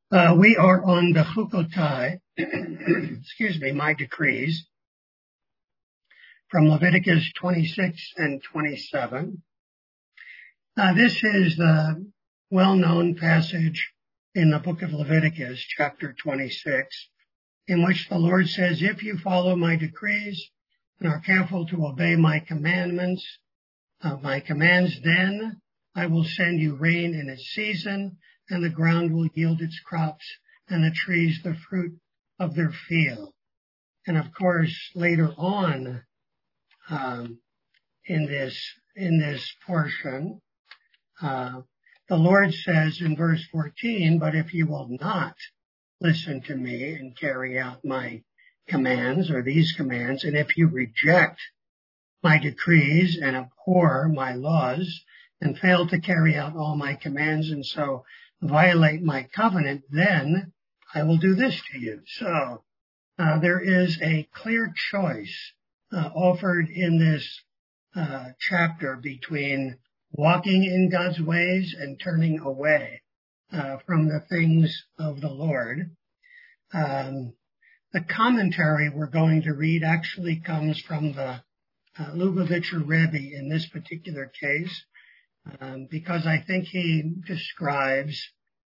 We are on the Chukotai, my decrees, from Leviticus 26 and 27. This is the well-known passage in the book of Leviticus, chapter 26, in which the Lord says, if you follow my decrees and are careful to obey my commands, then I will send you rain in its season, and the ground will yield its crops, and the trees the fruit of their field. And of course, later on in this portion, the Lord says in verse 14, but if you will not listen to me and carry out my commands or these commands, and if you reject my decrees and abhor my laws and fail to carry out all my commands and so violate my covenant, then I will do this to you. So there is a clear choice offered in this chapter between walking in God's ways and turning away from the things of the Lord. The commentary we're going to read actually comes from the Lubavitcher Rebbe in this particular case, because I think he describes,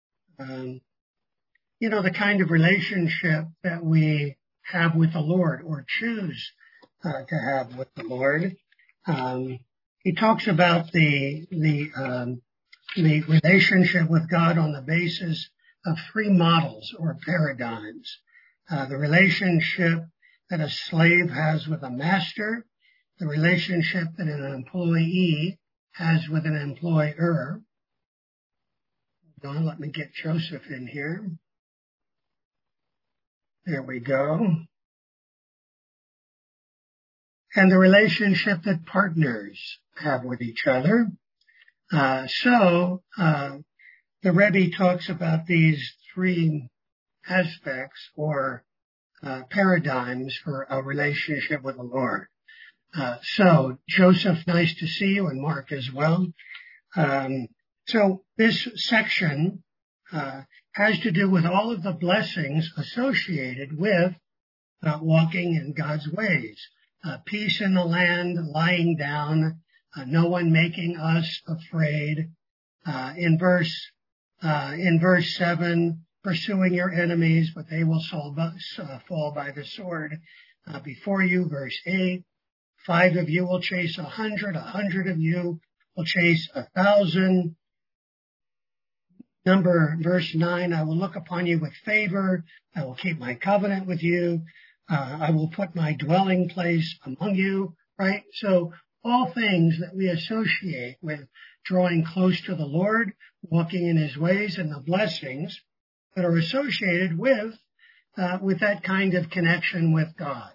the kind of relationship that we have with the Lord or choose to have with the Lord. He talks about the relationship with God on the basis of three models or paradigms. The relationship that a slave has with a master, the relationship that an employee has with an employer. Hold on, let me get Joseph in here. There we go. And the relationship that partners have with each other. So the Rebbe talks about these three aspects or paradigms for a relationship with the Lord. So Joseph, nice to see you, and Mark as well. So this section has to do with all of the blessings associated with walking in God's ways. Peace in the land, lying down, no one making us afraid. In verse 7, pursuing your enemies, but they will fall by the sword before you. Verse 8, 5 of you will chase 100, 100 of you will chase 1,000. Verse 9, I will look upon you with favor. I will keep my covenant with you. I will put my dwelling place among you, right? So all things that we associate with drawing close to the Lord, walking in his ways, and the blessings that are associated with that kind of connection with God.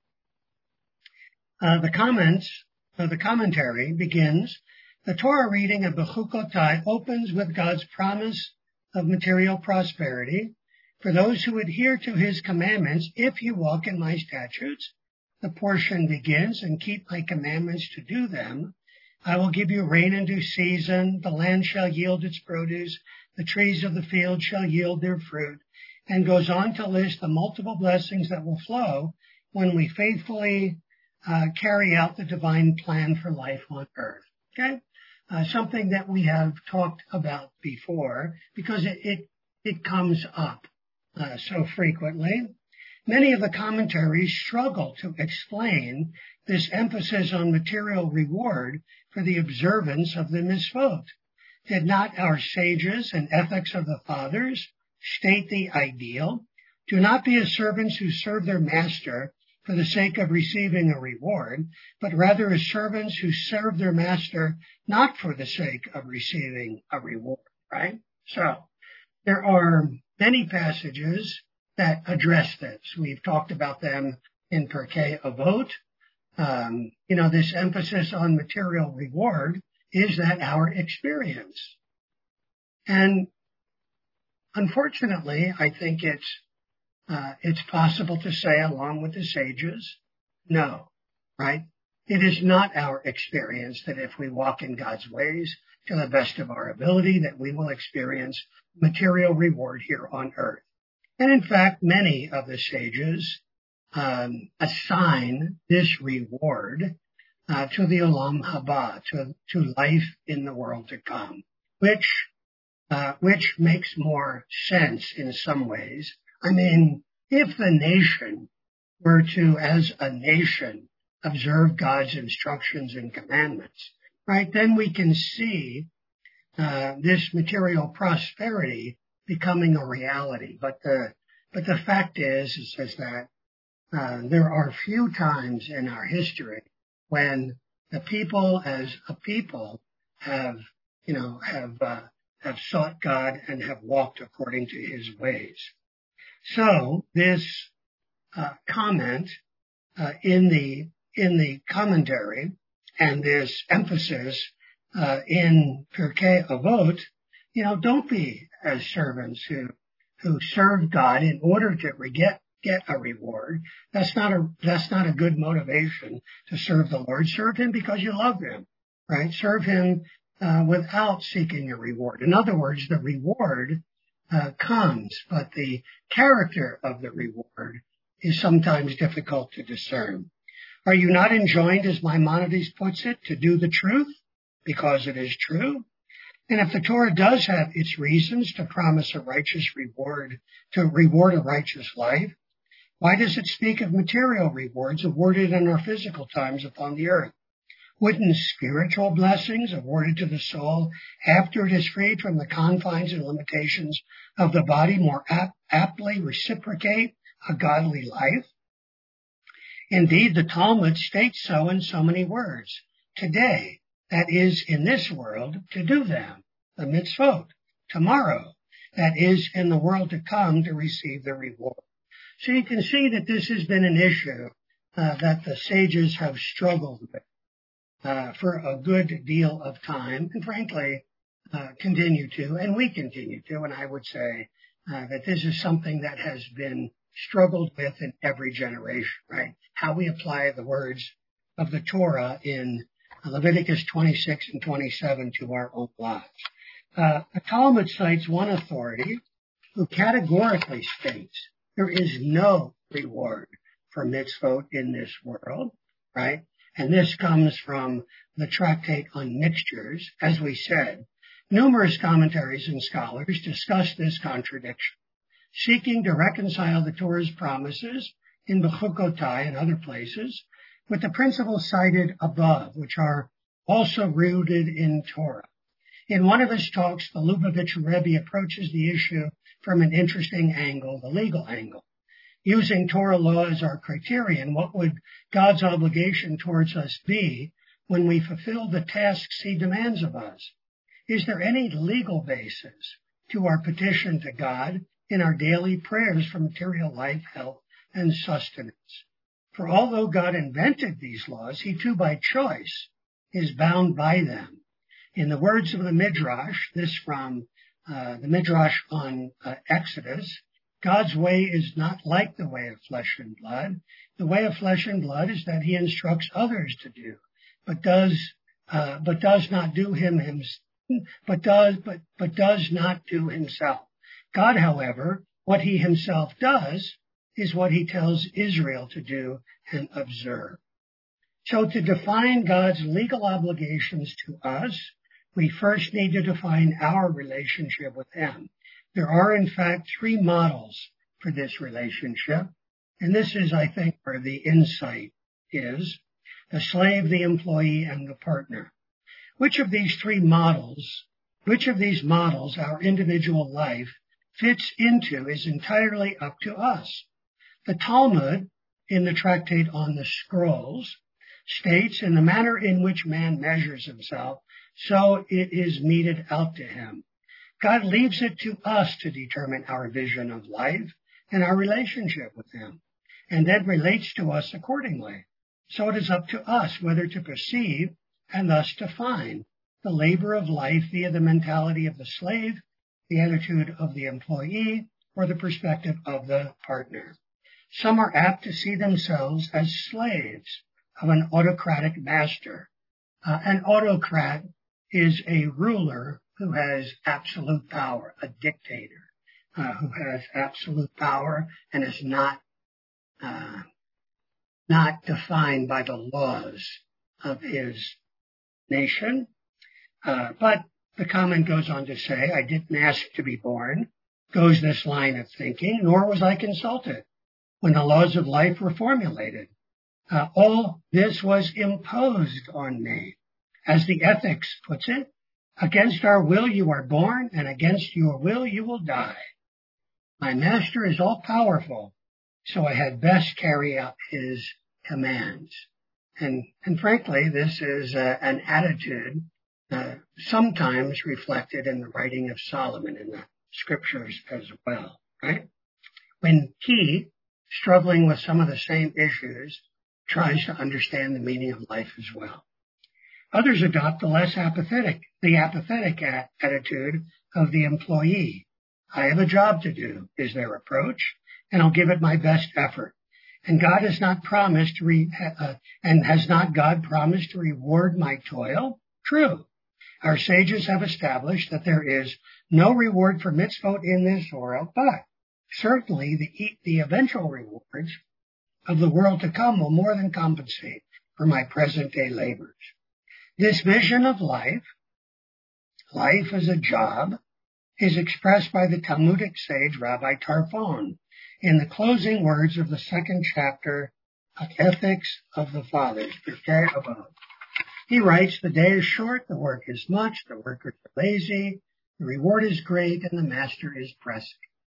The commentary begins, the Torah reading of Bechukotai opens with God's promise of material prosperity for those who adhere to his commandments. If you walk in my statutes, the portion begins, and keep my commandments to do them, I will give you rain in due season, the land shall yield its produce, the trees of the field shall yield their fruit, and goes on to list the multiple blessings that will flow when we faithfully carry out the divine plan for life on earth. Okay? Something that we have talked about before because it comes up so frequently. Many of the commentaries struggle to explain this emphasis on material reward for the observance of the mitzvot. Did not our sages and ethics of the fathers state the ideal? Do not be as servants who serve their master for the sake of receiving a reward, but rather as servants who serve their master not for the sake of receiving a reward, right? So there are many passages that address this. We've talked about them in Pirkei Avot. This emphasis on material reward, is that our experience? And unfortunately, I think it's possible to say, along with the sages, no, right? It is not our experience that if we walk in God's ways to the best of our ability that we will experience material reward here on earth. And in fact, many of the sages assign this reward to the Olam Haba, to life in the world to come, which makes more sense in some ways. I mean, if the nation were to, as a nation, observe God's instructions and commandments, right, then we can see this material prosperity becoming a reality. But the fact is that there are few times in our history when the people as a people have sought God and have walked according to his ways. So this comment in the commentary and this emphasis in Pirkei Avot, don't be as servants who serve God in order to get a reward. That's not a good motivation to serve the Lord. Serve him because you love him, right? Serve him without seeking a reward. In other words, the reward comes, but the character of the reward is sometimes difficult to discern. Are you not enjoined, as Maimonides puts it, to do the truth because it is true? And if the Torah does have its reasons to promise a righteous reward, to reward a righteous life, why does it speak of material rewards awarded in our physical times upon the earth? Wouldn't spiritual blessings awarded to the soul after it is freed from the confines and limitations of the body more aptly reciprocate a godly life? Indeed, the Talmud states so in so many words. Today, that is in this world, to do them, the mitzvot. Tomorrow, that is in the world to come, to receive the reward. So you can see that this has been an issue that the sages have struggled with for a good deal of time, and frankly, continue to, and we continue to, and I would say that this is something that has been struggled with in every generation, right? How we apply the words of the Torah in Leviticus 26 and 27 to our own lives. The Talmud cites one authority who categorically states there is no reward for mitzvot in this world, right? And this comes from the Tractate on Mixtures. As we said, numerous commentaries and scholars discuss this contradiction, seeking to reconcile the Torah's promises in Bechukotai and other places with the principles cited above, which are also rooted in Torah. In one of his talks, the Lubavitch Rebbe approaches the issue from an interesting angle, the legal angle. Using Torah law as our criterion, what would God's obligation towards us be when we fulfill the tasks he demands of us? Is there any legal basis to our petition to God in our daily prayers for material life, health, and sustenance? For although God invented these laws, he too by choice is bound by them. In the words of the Midrash, this from the Midrash on Exodus, God's way is not like the way of flesh and blood. The way of flesh and blood is that he instructs others to do, but does not do himself. God, however, what he himself does is what he tells Israel to do and observe. So to define God's legal obligations to us, we first need to define our relationship with him. There are, in fact, three models for this relationship, and this is, I think, where the insight is: the slave, the employee, and the partner. Which of these models our individual life fits into is entirely up to us. The Talmud, in the Tractate on the Scrolls, states, in the manner in which man measures himself, so it is meted out to him. God leaves it to us to determine our vision of life and our relationship with him, and then relates to us accordingly. So it is up to us whether to perceive and thus define the labor of life via the mentality of the slave, the attitude of the employee, or the perspective of the partner. Some are apt to see themselves as slaves of an autocratic master. An autocrat is a ruler who has absolute power, a dictator who has absolute power and is not defined by the laws of his nation. But the comment goes on to say, I didn't ask to be born, goes this line of thinking, nor was I consulted when the laws of life were formulated. All this was imposed on me. As the ethics puts it, against our will you are born, and against your will you will die. My master is all powerful, so I had best carry out his commands. And frankly, this is an attitude sometimes reflected in the writing of Solomon in the scriptures as well, right? When he, struggling with some of the same issues, tries to understand the meaning of life as well. Others adopt the apathetic attitude of the employee. I have a job to do, is their approach, and I'll give it my best effort. And God has not promised has not God promised to reward my toil? True. Our sages have established that there is no reward for mitzvot in this world, but certainly the eventual rewards of the world to come will more than compensate for my present day labors. This vision of life as a job, is expressed by the Talmudic sage Rabbi Tarfon in the closing words of the second chapter of Ethics of the Fathers, Pirkei Avot. He writes, the day is short, the work is much, the workers are lazy, the reward is great, and the master is pressing.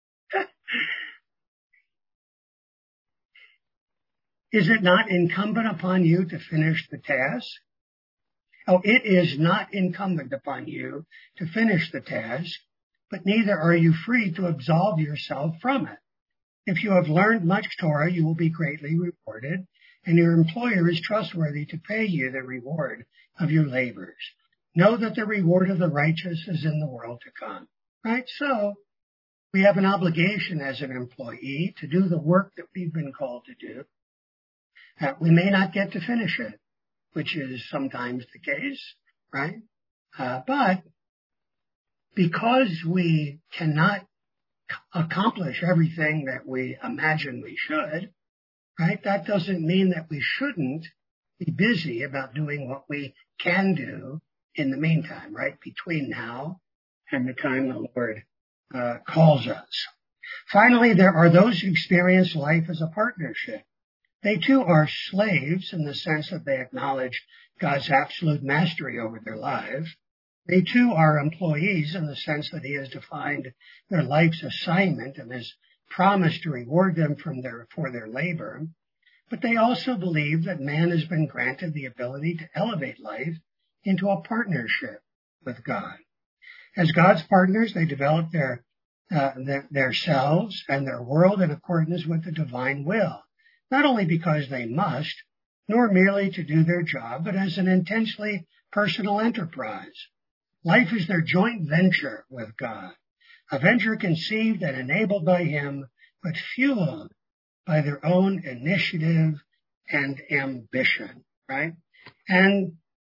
Is it not incumbent upon you to finish the task? Oh, it is not incumbent upon you to finish the task, but neither are you free to absolve yourself from it. If you have learned much Torah, you will be greatly rewarded, and your employer is trustworthy to pay you the reward of your labors. Know that the reward of the righteous is in the world to come. Right? So, we have an obligation as an employee to do the work that we've been called to do. We may not get to finish it, which is sometimes the case, right? But because we cannot accomplish everything that we imagine we should, right? That doesn't mean that we shouldn't be busy about doing what we can do in the meantime, right? Between now and the time the Lord calls us. Finally, there are those who experience life as a partnership. They too are slaves in the sense that they acknowledge God's absolute mastery over their lives. They too are employees in the sense that He has defined their life's assignment and has promised to reward them for their labor. But they also believe that man has been granted the ability to elevate life into a partnership with God. As God's partners, they develop their selves and their world in accordance with the divine will, not only because they must, nor merely to do their job, but as an intensely personal enterprise. Life is their joint venture with God, a venture conceived and enabled by Him, but fueled by their own initiative and ambition, right? And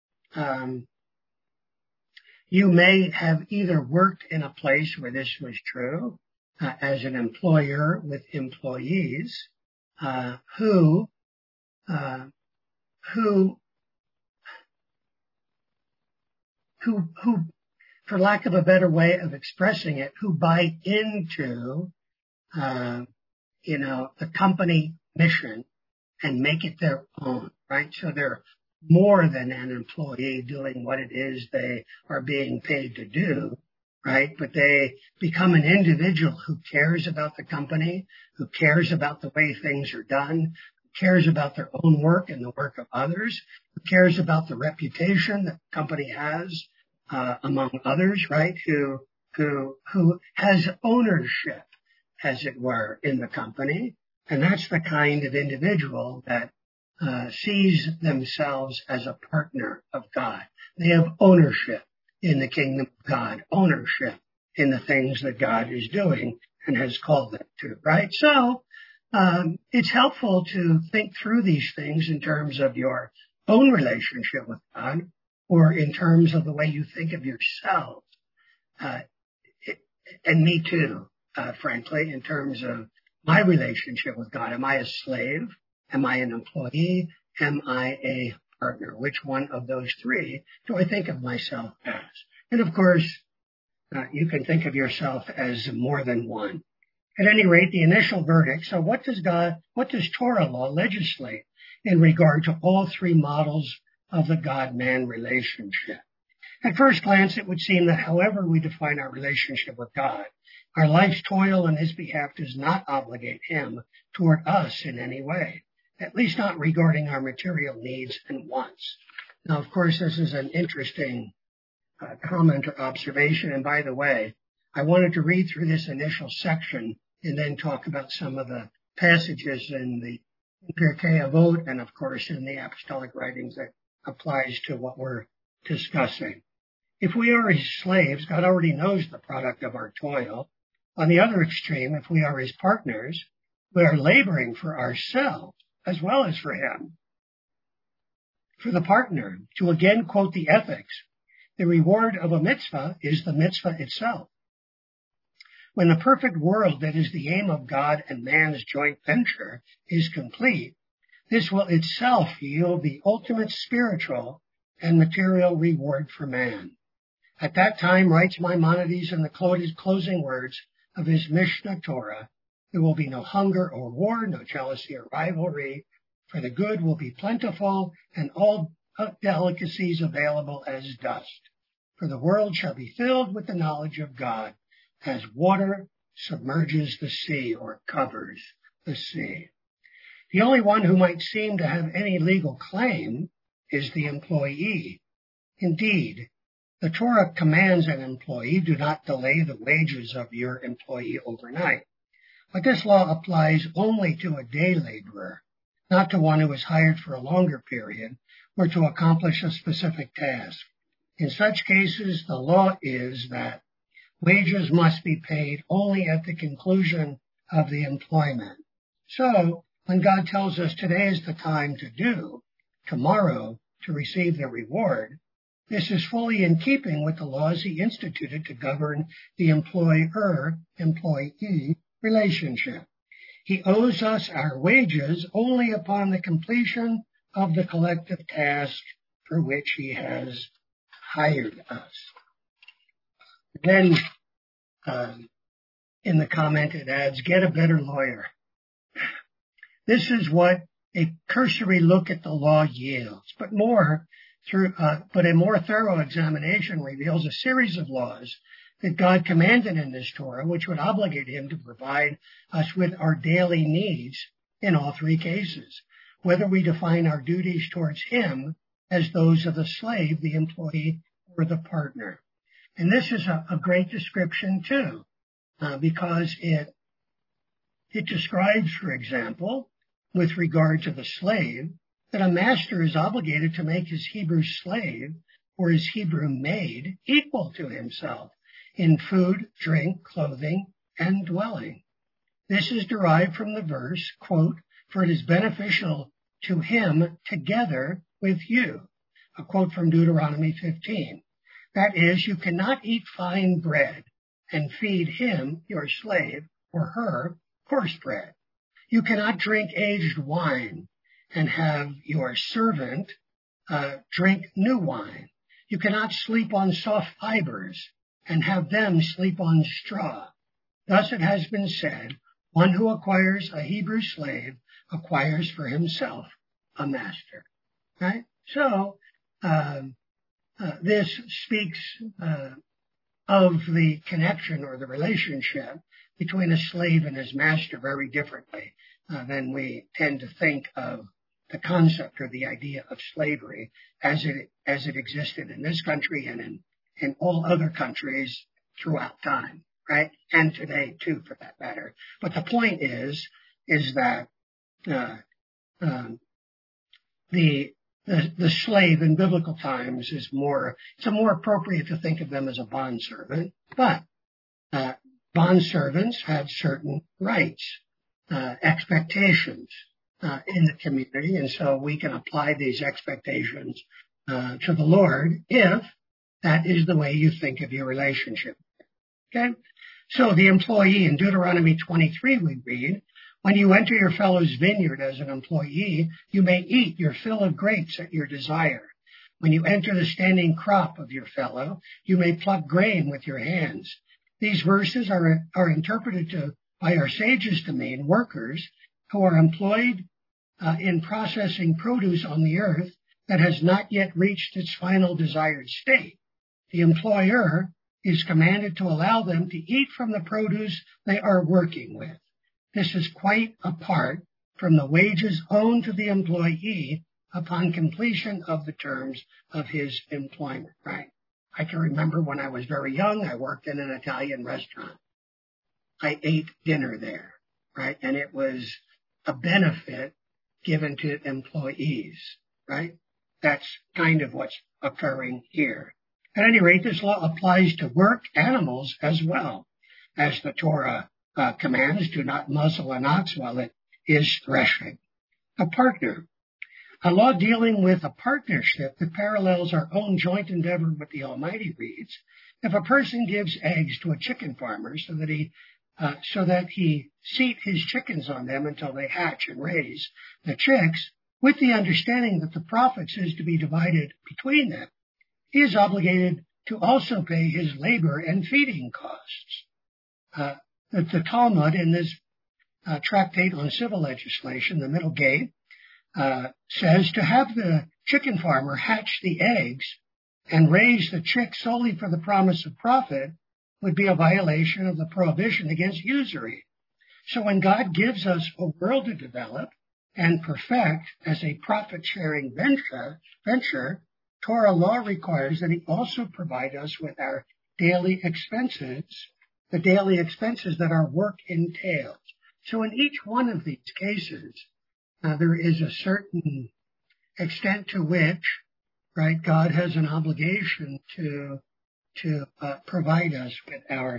you may have either worked in a place where this was true, as an employer with employees, who, for lack of a better way of expressing it, who buy into, the company mission and make it their own, right? So they're more than an employee doing what it is they are being paid to do, right? But they become an individual who cares about the company, who cares about the way things are done, who cares about their own work and the work of others, who cares about the reputation that the company has, among others, right? Who has ownership, as it were, in the company. And that's the kind of individual that sees themselves as a partner of God. They have ownership in the kingdom of God, ownership in the things that God is doing and has called them to, right? So, it's helpful to think through these things in terms of your own relationship with God, or in terms of the way you think of yourself. And me too, frankly, in terms of my relationship with God. Am I a slave? Am I an employee? Am I a partner? Which one of those three do I think of myself as? And of course, you can think of yourself as more than one. At any rate, the initial verdict. So what does Torah law legislate in regard to all three models of the God-man relationship? At first glance, it would seem that however we define our relationship with God, our life's toil on his behalf does not obligate him toward us in any way, at least not regarding our material needs and wants. Now, of course, this is an interesting comment or observation. And by the way, I wanted to read through this initial section and then talk about some of the passages in the Pirkei Avot and, of course, in the apostolic writings that applies to what we're discussing. If we are his slaves, God already knows the product of our toil. On the other extreme, if we are his partners, we are laboring for ourselves as well as for him. For the partner, to again quote the ethics, the reward of a mitzvah is the mitzvah itself. When the perfect world that is the aim of God and man's joint venture is complete, this will itself yield the ultimate spiritual and material reward for man. At that time, writes Maimonides in the closing words of his Mishnah Torah, there will be no hunger or war, no jealousy or rivalry, for the good will be plentiful and all delicacies available as dust. For the world shall be filled with the knowledge of God, as water submerges the sea or covers the sea. The only one who might seem to have any legal claim is the employee. Indeed, the Torah commands an employee, do not delay the wages of your employee overnight. But this law applies only to a day laborer, not to one who is hired for a longer period or to accomplish a specific task. In such cases, the law is that wages must be paid only at the conclusion of the employment. So, when God tells us today is the time to do, tomorrow to receive the reward, this is fully in keeping with the laws he instituted to govern the employer-employee relationship. He owes us our wages only upon the completion of the collective task for which he has hired us. Then, in the comment it adds, get a better lawyer. This is what a cursory look at the law yields, but a more thorough examination reveals a series of laws that God commanded in this Torah, which would obligate him to provide us with our daily needs in all three cases, whether we define our duties towards him as those of the slave, the employee, or the partner. And this is a great description too, because it describes, for example, with regard to the slave, that a master is obligated to make his Hebrew slave or his Hebrew maid equal to himself in food, drink, clothing, and dwelling. This is derived from the verse, quote, for it is beneficial to him together with you, a quote from Deuteronomy 15. That is, you cannot eat fine bread and feed him, your slave, or her, coarse bread. You cannot drink aged wine and have your servant drink new wine. You cannot sleep on soft fibers and have them sleep on straw. Thus it has been said, one who acquires a Hebrew slave acquires for himself a master. Right? So, this speaks of the connection or the relationship between a slave and his master very differently than we tend to think of the concept or the idea of slavery as it existed in this country and in all other countries throughout time, right? And today too, for that matter. But the point is that the slave in biblical times it's more appropriate to think of them as a bondservant, but bondservants had certain rights, expectations in the community, and so we can apply these expectations to the Lord if that is the way you think of your relationship. Okay? So the employee in Deuteronomy 23 we read, when you enter your fellow's vineyard as an employee, you may eat your fill of grapes at your desire. When you enter the standing crop of your fellow, you may pluck grain with your hands. These verses are interpreted by our sages to mean workers who are employed in processing produce on the earth that has not yet reached its final desired state. The employer is commanded to allow them to eat from the produce they are working with. This is quite apart from the wages owed to the employee upon completion of the terms of his employment, right? I can remember when I was very young, I worked in an Italian restaurant. I ate dinner there, right? And it was a benefit given to employees, right? That's kind of what's occurring here. At any rate, this law applies to work animals as well, as the Torah commands, do not muzzle an ox while it is threshing. A partner. A law dealing with a partnership that parallels our own joint endeavor with the Almighty reads, if a person gives eggs to a chicken farmer so that he seat his chickens on them until they hatch and raise the chicks, with the understanding that the profits is to be divided between them, he is obligated to also pay his labor and feeding costs. The Talmud in this tractate on civil legislation, the Middle Gate, says to have the chicken farmer hatch the eggs and raise the chicks solely for the promise of profit would be a violation of the prohibition against usury. So when God gives us a world to develop and perfect as a profit-sharing venture, Torah law requires that he also provide us with our daily expenses, the daily expenses that our work entails. So in each one of these cases, there is a certain extent to which, right, God has an obligation to provide us with our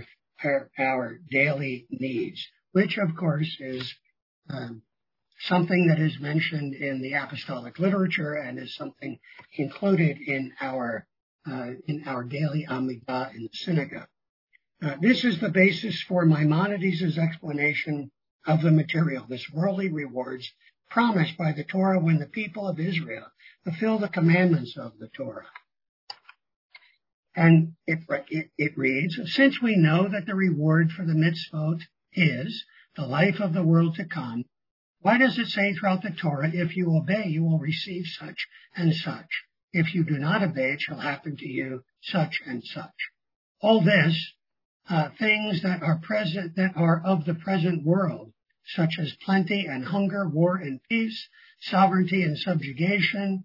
daily needs, which of course is something that is mentioned in the apostolic literature and is something included in our daily Amidah in the synagogue. This is the basis for Maimonides' explanation of the material, this worldly rewards promised by the Torah when the people of Israel fulfill the commandments of the Torah. And it reads, since we know that the reward for the mitzvot is the life of the world to come, why does it say throughout the Torah, if you obey, you will receive such and such? If you do not obey, it shall happen to you such and such. All this, things that are of the present world, such as plenty and hunger, war and peace, sovereignty and subjugation,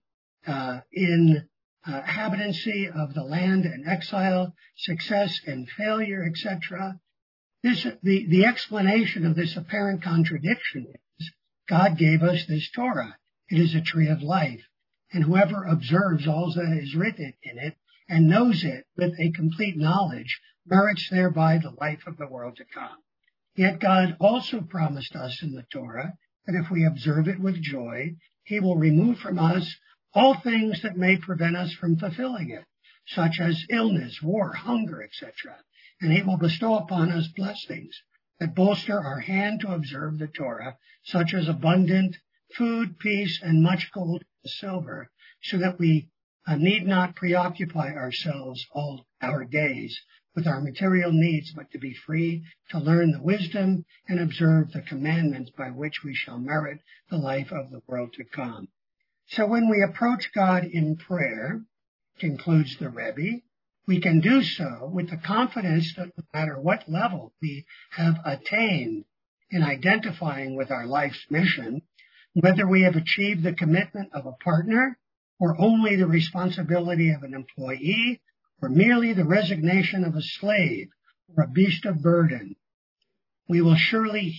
inhabitancy of the land and exile, success and failure, etc. The explanation of this apparent contradiction is God gave us this Torah. It is a tree of life, and whoever observes all that is written in it and knows it with a complete knowledge merits thereby the life of the world to come. Yet God also promised us in the Torah that if we observe it with joy, he will remove from us all things that may prevent us from fulfilling it, such as illness, war, hunger, etc. And he will bestow upon us blessings that bolster our hand to observe the Torah, such as abundant food, peace, and much gold and silver, so that we need not preoccupy ourselves all our days with our material needs, but to be free to learn the wisdom and observe the commandments by which we shall merit the life of the world to come. So when we approach God in prayer, concludes the Rebbe, we can do so with the confidence that no matter what level we have attained in identifying with our life's mission, whether we have achieved the commitment of a partner or only the responsibility of an employee, or merely the resignation of a slave or a beast of burden, we will surely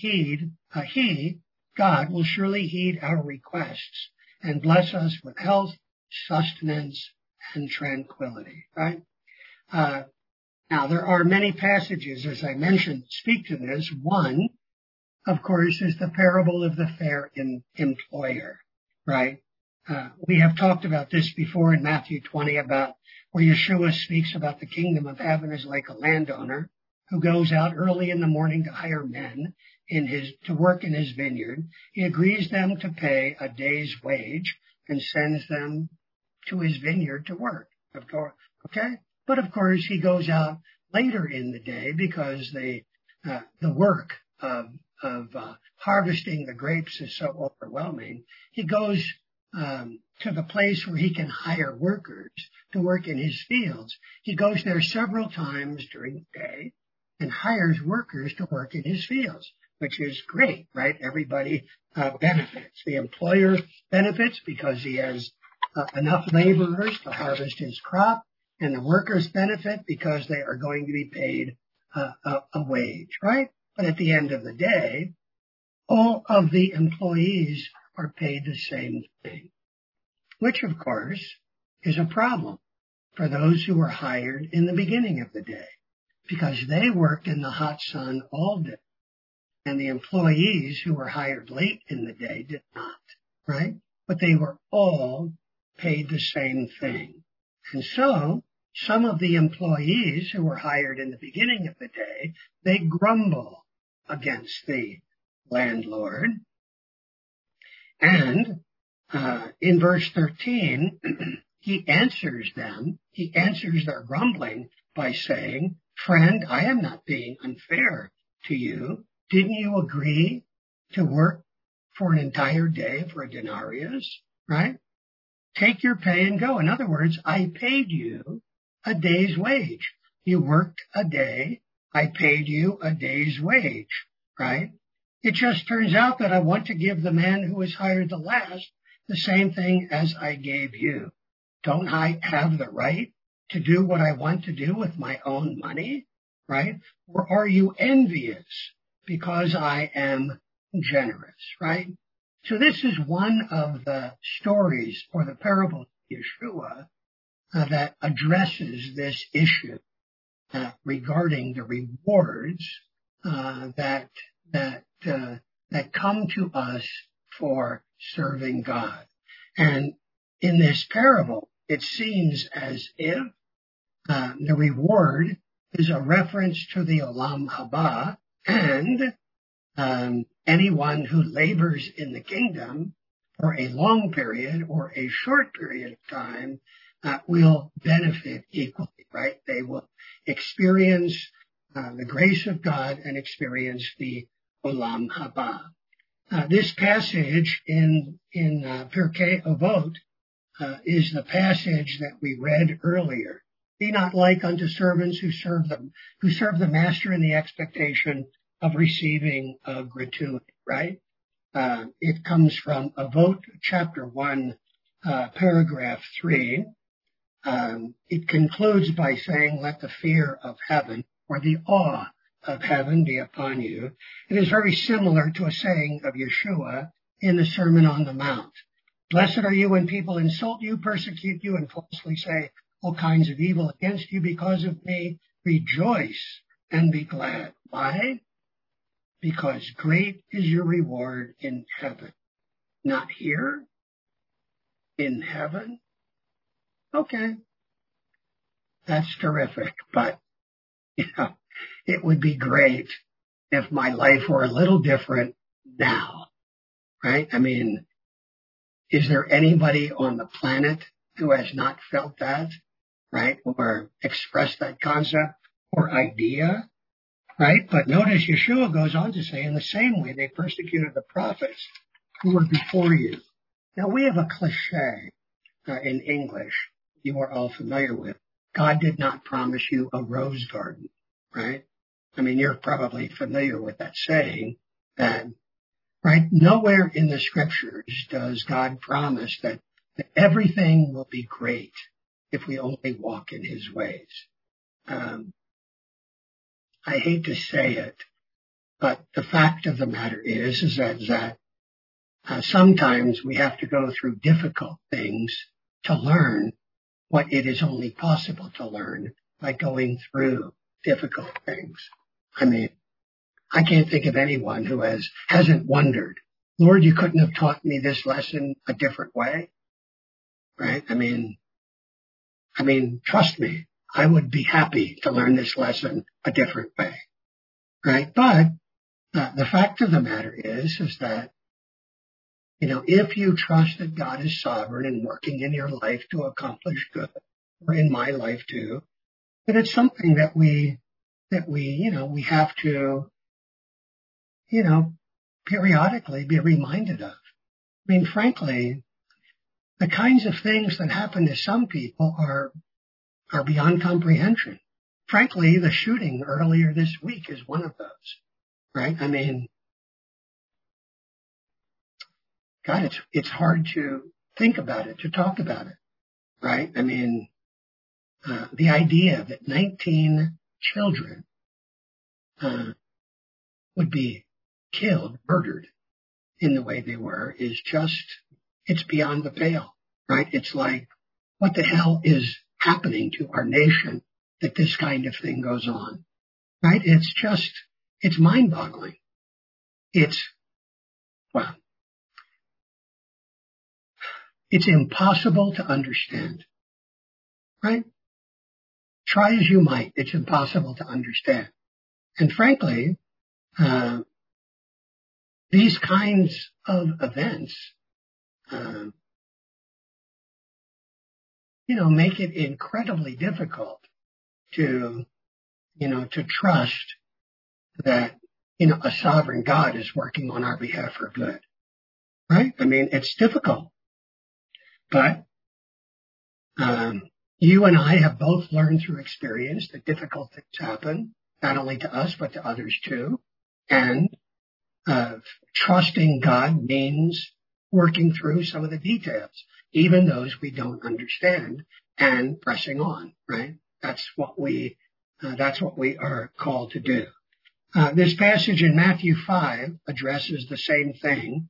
God will surely heed our requests and bless us with health, sustenance, and tranquility, right? Now, there are many passages, as I mentioned, that speak to this. One, of course, is the parable of the fair employer, right? We have talked about this before in Matthew 20 about where Yeshua speaks about the kingdom of heaven is like a landowner who goes out early in the morning to hire men to work in his vineyard. He agrees them to pay a day's wage and sends them to his vineyard to work. Okay? But of course he goes out later in the day because the work of harvesting the grapes is so overwhelming. He goes to the place where he can hire workers to work in his fields. He goes there several times during the day and hires workers to work in his fields, which is great, right? Everybody benefits. The employer benefits because he has enough laborers to harvest his crop, and the workers benefit because they are going to be paid a wage, right? But at the end of the day, all of the employees are paid the same thing, which of course is a problem for those who were hired in the beginning of the day because they worked in the hot sun all day, and the employees who were hired late in the day did not, right? But they were all paid the same thing. And so some of the employees who were hired in the beginning of the day, they grumble against the landlord. And in verse 13, he answers their grumbling by saying, "Friend, I am not being unfair to you. Didn't you agree to work for an entire day for a denarius?" Right? Take your pay and go. In other words, I paid you a day's wage. You worked a day. I paid you a day's wage, right? It just turns out that I want to give the man who was hired the last the same thing as I gave you. Don't I have the right to do what I want to do with my own money, right? Or are you envious because I am generous, right? So this is one of the stories or the parable of Yeshua that addresses this issue regarding the rewards that come to us for serving God. And in this parable, it seems as if the reward is a reference to the Olam Haba, and anyone who labors in the kingdom for a long period or a short period of time will benefit equally, right? They will experience the grace of God and experience the Olam Haba. This passage in Pirkei Avot is the passage that we read earlier. Be not like unto servants who serve the master in the expectation of receiving a gratuity, right? It comes from Avot chapter 1, paragraph 3. It concludes by saying, let the fear of heaven or the awe of heaven be upon you. It is very similar to a saying of Yeshua in the Sermon on the Mount. Blessed are you when people insult you, persecute you, and falsely say all kinds of evil against you because of me. Rejoice and be glad. Why? Because great is your reward in heaven. Not here, in heaven. Okay, that's terrific, but it would be great if my life were a little different now, right? I mean, is there anybody on the planet who has not felt that, right? Or expressed that concept or idea, right? But notice Yeshua goes on to say, in the same way they persecuted the prophets who were before you. Now we have a cliche in English you are all familiar with. God did not promise you a rose garden, right? I mean, you're probably familiar with that saying, that, right? Nowhere in the scriptures does God promise that everything will be great if we only walk in his ways. I hate to say it, but the fact of the matter is that sometimes we have to go through difficult things to learn what it is only possible to learn by going through difficult things. I mean, I can't think of anyone who hasn't wondered, Lord, you couldn't have taught me this lesson a different way. right? I mean, trust me, I would be happy to learn this lesson a different way, right? But the fact of the matter is that, if you trust that God is sovereign and working in your life to accomplish good, or in my life too, that it's something that we have to, periodically be reminded of. I mean, frankly, the kinds of things that happen to some people are beyond comprehension. Frankly, the shooting earlier this week is one of those, right? I mean, God, it's hard to think about it, to talk about it, right? I mean, the idea that 19 children would be killed, murdered in the way they were is just, it's beyond the pale, right? It's like, what the hell is happening to our nation that this kind of thing goes on, right? It's mind-boggling. It's impossible to understand, right? Try as you might, it's impossible to understand. And frankly, these kinds of events, make it incredibly difficult to trust that, a sovereign God is working on our behalf for good, right? I mean, it's difficult, but, you and I have both learned through experience that difficult things happen, not only to us, but to others too. And, trusting God means working through some of the details, even those we don't understand, and pressing on, right? That's what we are called to do. This passage in Matthew 5 addresses the same thing,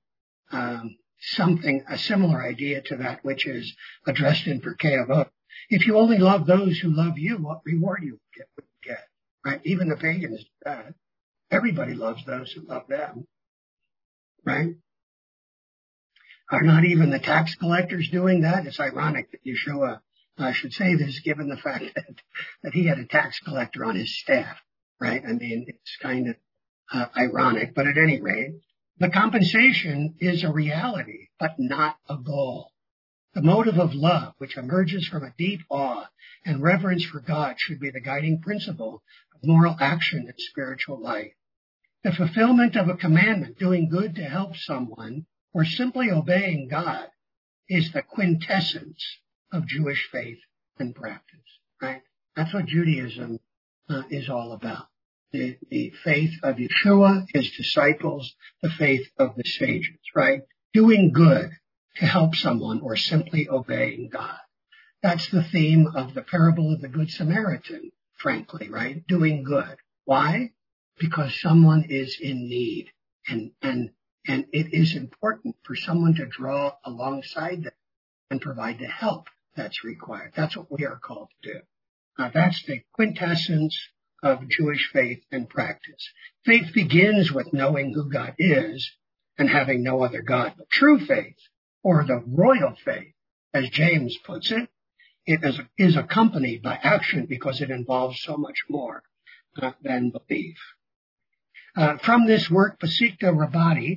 a similar idea to that which is addressed in Pirkei Avot. If you only love those who love you, what reward you would get, right? Even the pagans do that. Everybody loves those who love them, right? Are not even the tax collectors doing that? It's ironic that Yeshua, I should say this, given the fact that he had a tax collector on his staff, right? I mean, it's kind of ironic, but at any rate, the compensation is a reality, but not a goal. The motive of love, which emerges from a deep awe and reverence for God, should be the guiding principle of moral action and spiritual life. The fulfillment of a commandment, doing good to help someone, or simply obeying God, is the quintessence of Jewish faith and practice, right? That's what Judaism is all about. The faith of Yeshua, his disciples, the faith of the sages, right? Doing good to help someone or simply obeying God. That's the theme of the parable of the Good Samaritan, frankly, right? Doing good. Why? Because someone is in need, and it is important for someone to draw alongside them and provide the help that's required. That's what we are called to do. That's the quintessence of Jewish faith and practice. Faith begins with knowing who God is and having no other God. But true faith, or the royal faith, as James puts it, is accompanied by action because it involves so much more than belief. From this work, Pasikta Rabbati,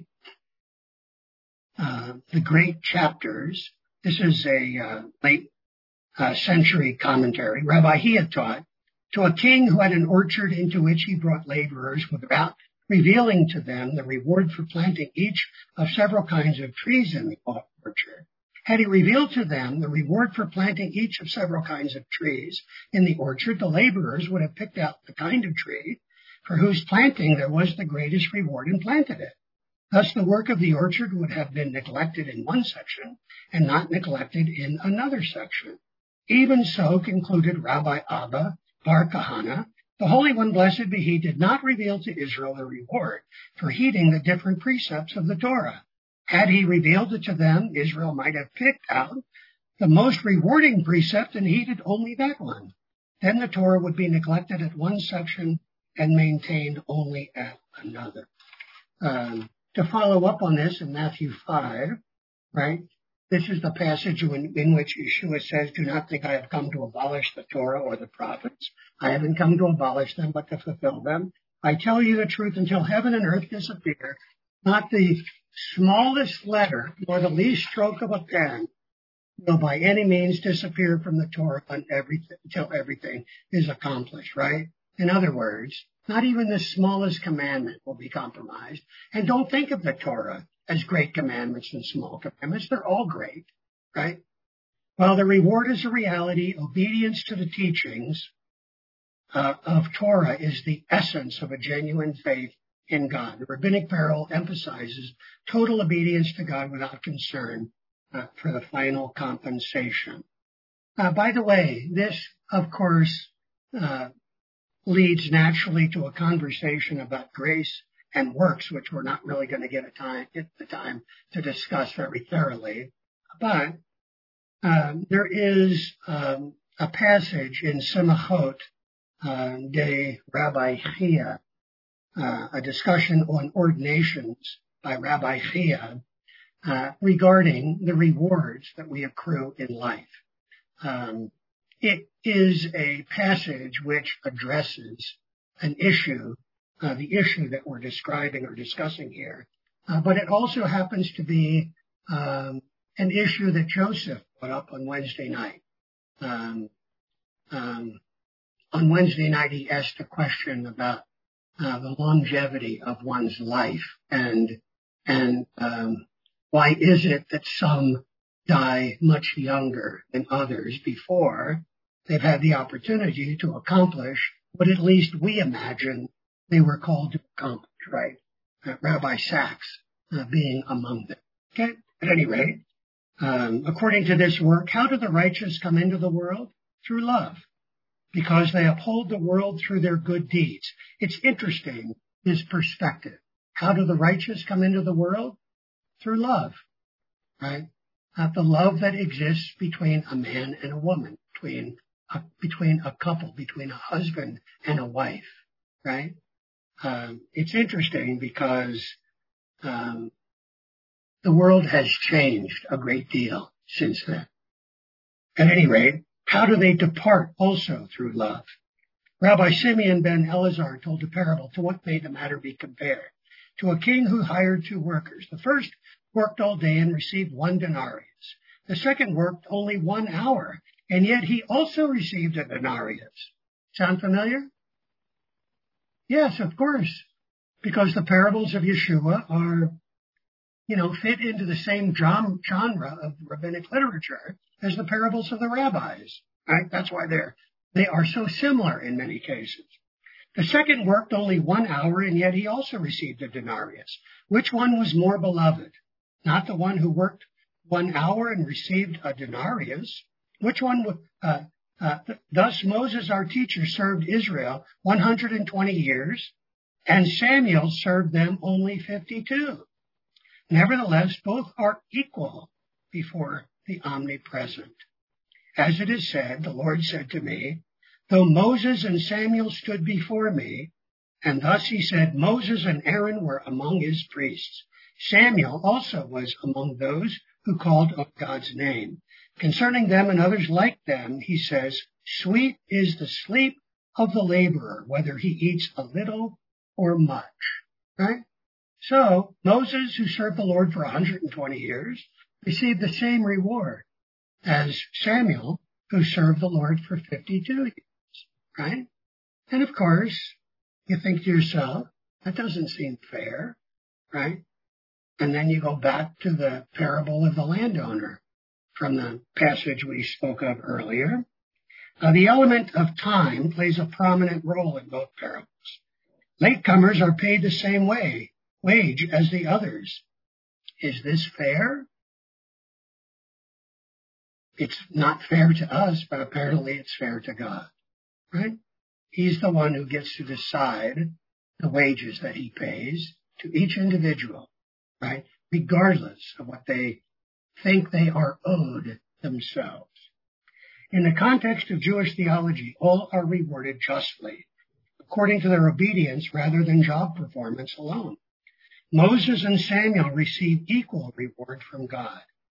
the Great Chapters, this is a late century commentary. Rabbi Hia taught, to a king who had an orchard into which he brought laborers without revealing to them the reward for planting each of several kinds of trees in the orchard. Had he revealed to them the reward for planting each of several kinds of trees in the orchard, the laborers would have picked out the kind of tree for whose planting there was the greatest reward and planted it. Thus, the work of the orchard would have been neglected in one section and not neglected in another section. Even so, concluded Rabbi Abba Bar Kahana, the Holy One, blessed be he, did not reveal to Israel the reward for heeding the different precepts of the Torah. Had he revealed it to them, Israel might have picked out the most rewarding precept and heeded only that one. Then the Torah would be neglected at one section and maintained only at another. To follow up on this in Matthew 5, right, This is the passage in which Yeshua says, "Do not think I have come to abolish the Torah or the prophets. I haven't come to abolish them, but to fulfill them. I tell you the truth, until heaven and earth disappear, not the smallest letter nor the least stroke of a pen will by any means disappear from the Torah until everything is accomplished," right? In other words, not even the smallest commandment will be compromised. And don't think of the Torah as great commandments and small commandments. They're all great, right? While the reward is a reality, obedience to the teachings of Torah is the essence of a genuine faith in God. The rabbinic parable emphasizes total obedience to God without concern for the final compensation. By the way, this, of course, leads naturally to a conversation about grace and works, which we're not really going to get the time to discuss very thoroughly. But there is a passage in Simachot de Rabbi Chia, a discussion on ordinations by Rabbi Chia regarding the rewards that we accrue in life. It is a passage which addresses an issue, the issue that we're describing or discussing here, but it also happens to be an issue that Joseph brought up on Wednesday night. On Wednesday night, he asked a question about the longevity of one's life and why is it that some die much younger than others before they've had the opportunity to accomplish what at least we imagine they were called to accomplish, right? Rabbi Sachs being among them. Okay? At any rate, according to this work, how do the righteous come into the world? Through love, because they uphold the world through their good deeds. It's interesting, this perspective. How do the righteous come into the world? Through love, right? The love that exists between a man and a woman, between a couple, between a husband and a wife, right? It's interesting because the world has changed a great deal since then. At any rate, how do they depart? Also through love. Rabbi Simeon ben Elazar told a parable to what made the matter be compared. To a king who hired two workers. The first worked all day and received 1 denarius. The second worked only 1 hour, and yet he also received a denarius. Sound familiar? Yes, of course, because the parables of Yeshua are, fit into the same genre of rabbinic literature as the parables of the rabbis, right? That's why they are so similar in many cases. The second worked only 1 hour, and yet he also received a denarius. Which one was more beloved? Not the one who worked 1 hour and received a denarius. Which one? Thus Moses, our teacher, served Israel 120 years, and Samuel served them only 52. Nevertheless, both are equal before the omnipresent. As it is said, the Lord said to me, though Moses and Samuel stood before me, and thus he said, Moses and Aaron were among his priests. Samuel also was among those who called up God's name. Concerning them and others like them, he says, sweet is the sleep of the laborer, whether he eats a little or much. Right? So Moses, who served the Lord for 120 years, received the same reward as Samuel, who served the Lord for 52 years. Right? And of course, you think to yourself, that doesn't seem fair, right? And then you go back to the parable of the landowner from the passage we spoke of earlier. The element of time plays a prominent role in both parables. Latecomers are paid the same wage as the others. Is this fair? It's not fair to us, but apparently it's fair to God. Right? He's the one who gets to decide the wages that he pays to each individual, right? Regardless of what they think they are owed themselves. In the context of Jewish theology, all are rewarded justly, according to their obedience rather than job performance alone. Moses and Samuel receive equal reward from God.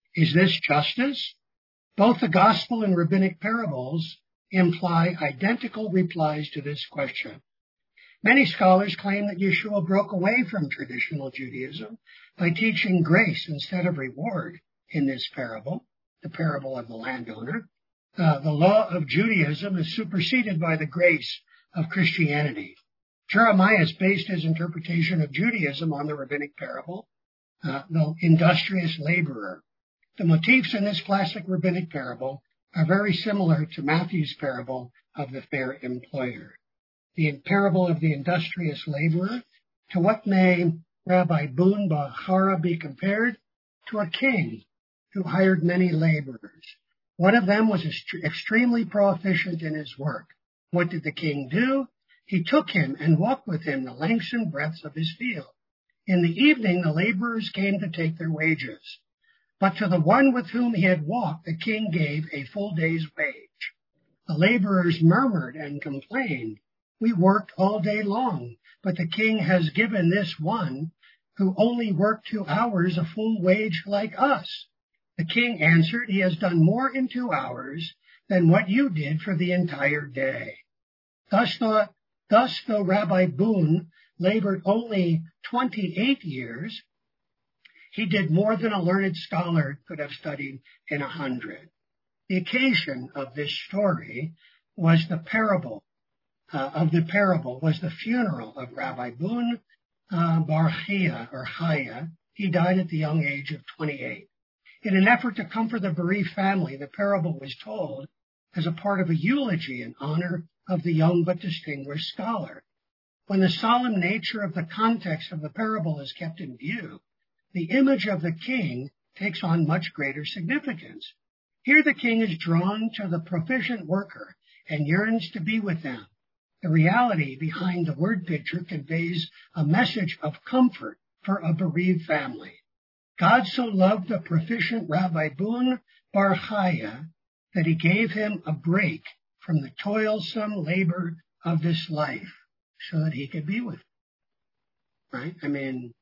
Is this justice? Both the gospel and rabbinic parables imply identical replies to this question. Many scholars claim that Yeshua broke away from traditional Judaism by teaching grace instead of reward in this parable, the parable of the landowner. The law of Judaism is superseded by the grace of Christianity. Jeremiah based his interpretation of Judaism on the rabbinic parable, the industrious laborer. The motifs in this classic rabbinic parable are very similar to Matthew's parable of the fair employer. The parable of the industrious laborer, to what may Rabbi Boone bar Chara be compared? To a king who hired many laborers. One of them was extremely proficient in his work. What did the king do? He took him and walked with him the lengths and breadths of his field. In the evening, the laborers came to take their wages. But to the one with whom he had walked, the king gave a full day's wage. The laborers murmured and complained. We worked all day long, but the king has given this one who only worked 2 hours a full wage like us. The king answered, he has done more in 2 hours than what you did for the entire day. Thus, though Rabbi Boone labored only 28 years, he did more than a learned scholar could have studied in 100. The occasion of this story was the funeral of Rabbi Boone bar Chaya. He died at the young age of 28. In an effort to comfort the bereaved family, the parable was told as a part of a eulogy in honor of the young but distinguished scholar. When the solemn nature of the context of the parable is kept in view, the image of the king takes on much greater significance. Here the king is drawn to the proficient worker and yearns to be with them. The reality behind the word picture conveys a message of comfort for a bereaved family. God so loved the proficient Rabbi Boone bar Chaya that he gave him a break from the toilsome labor of this life so that he could be with him. Right? I mean,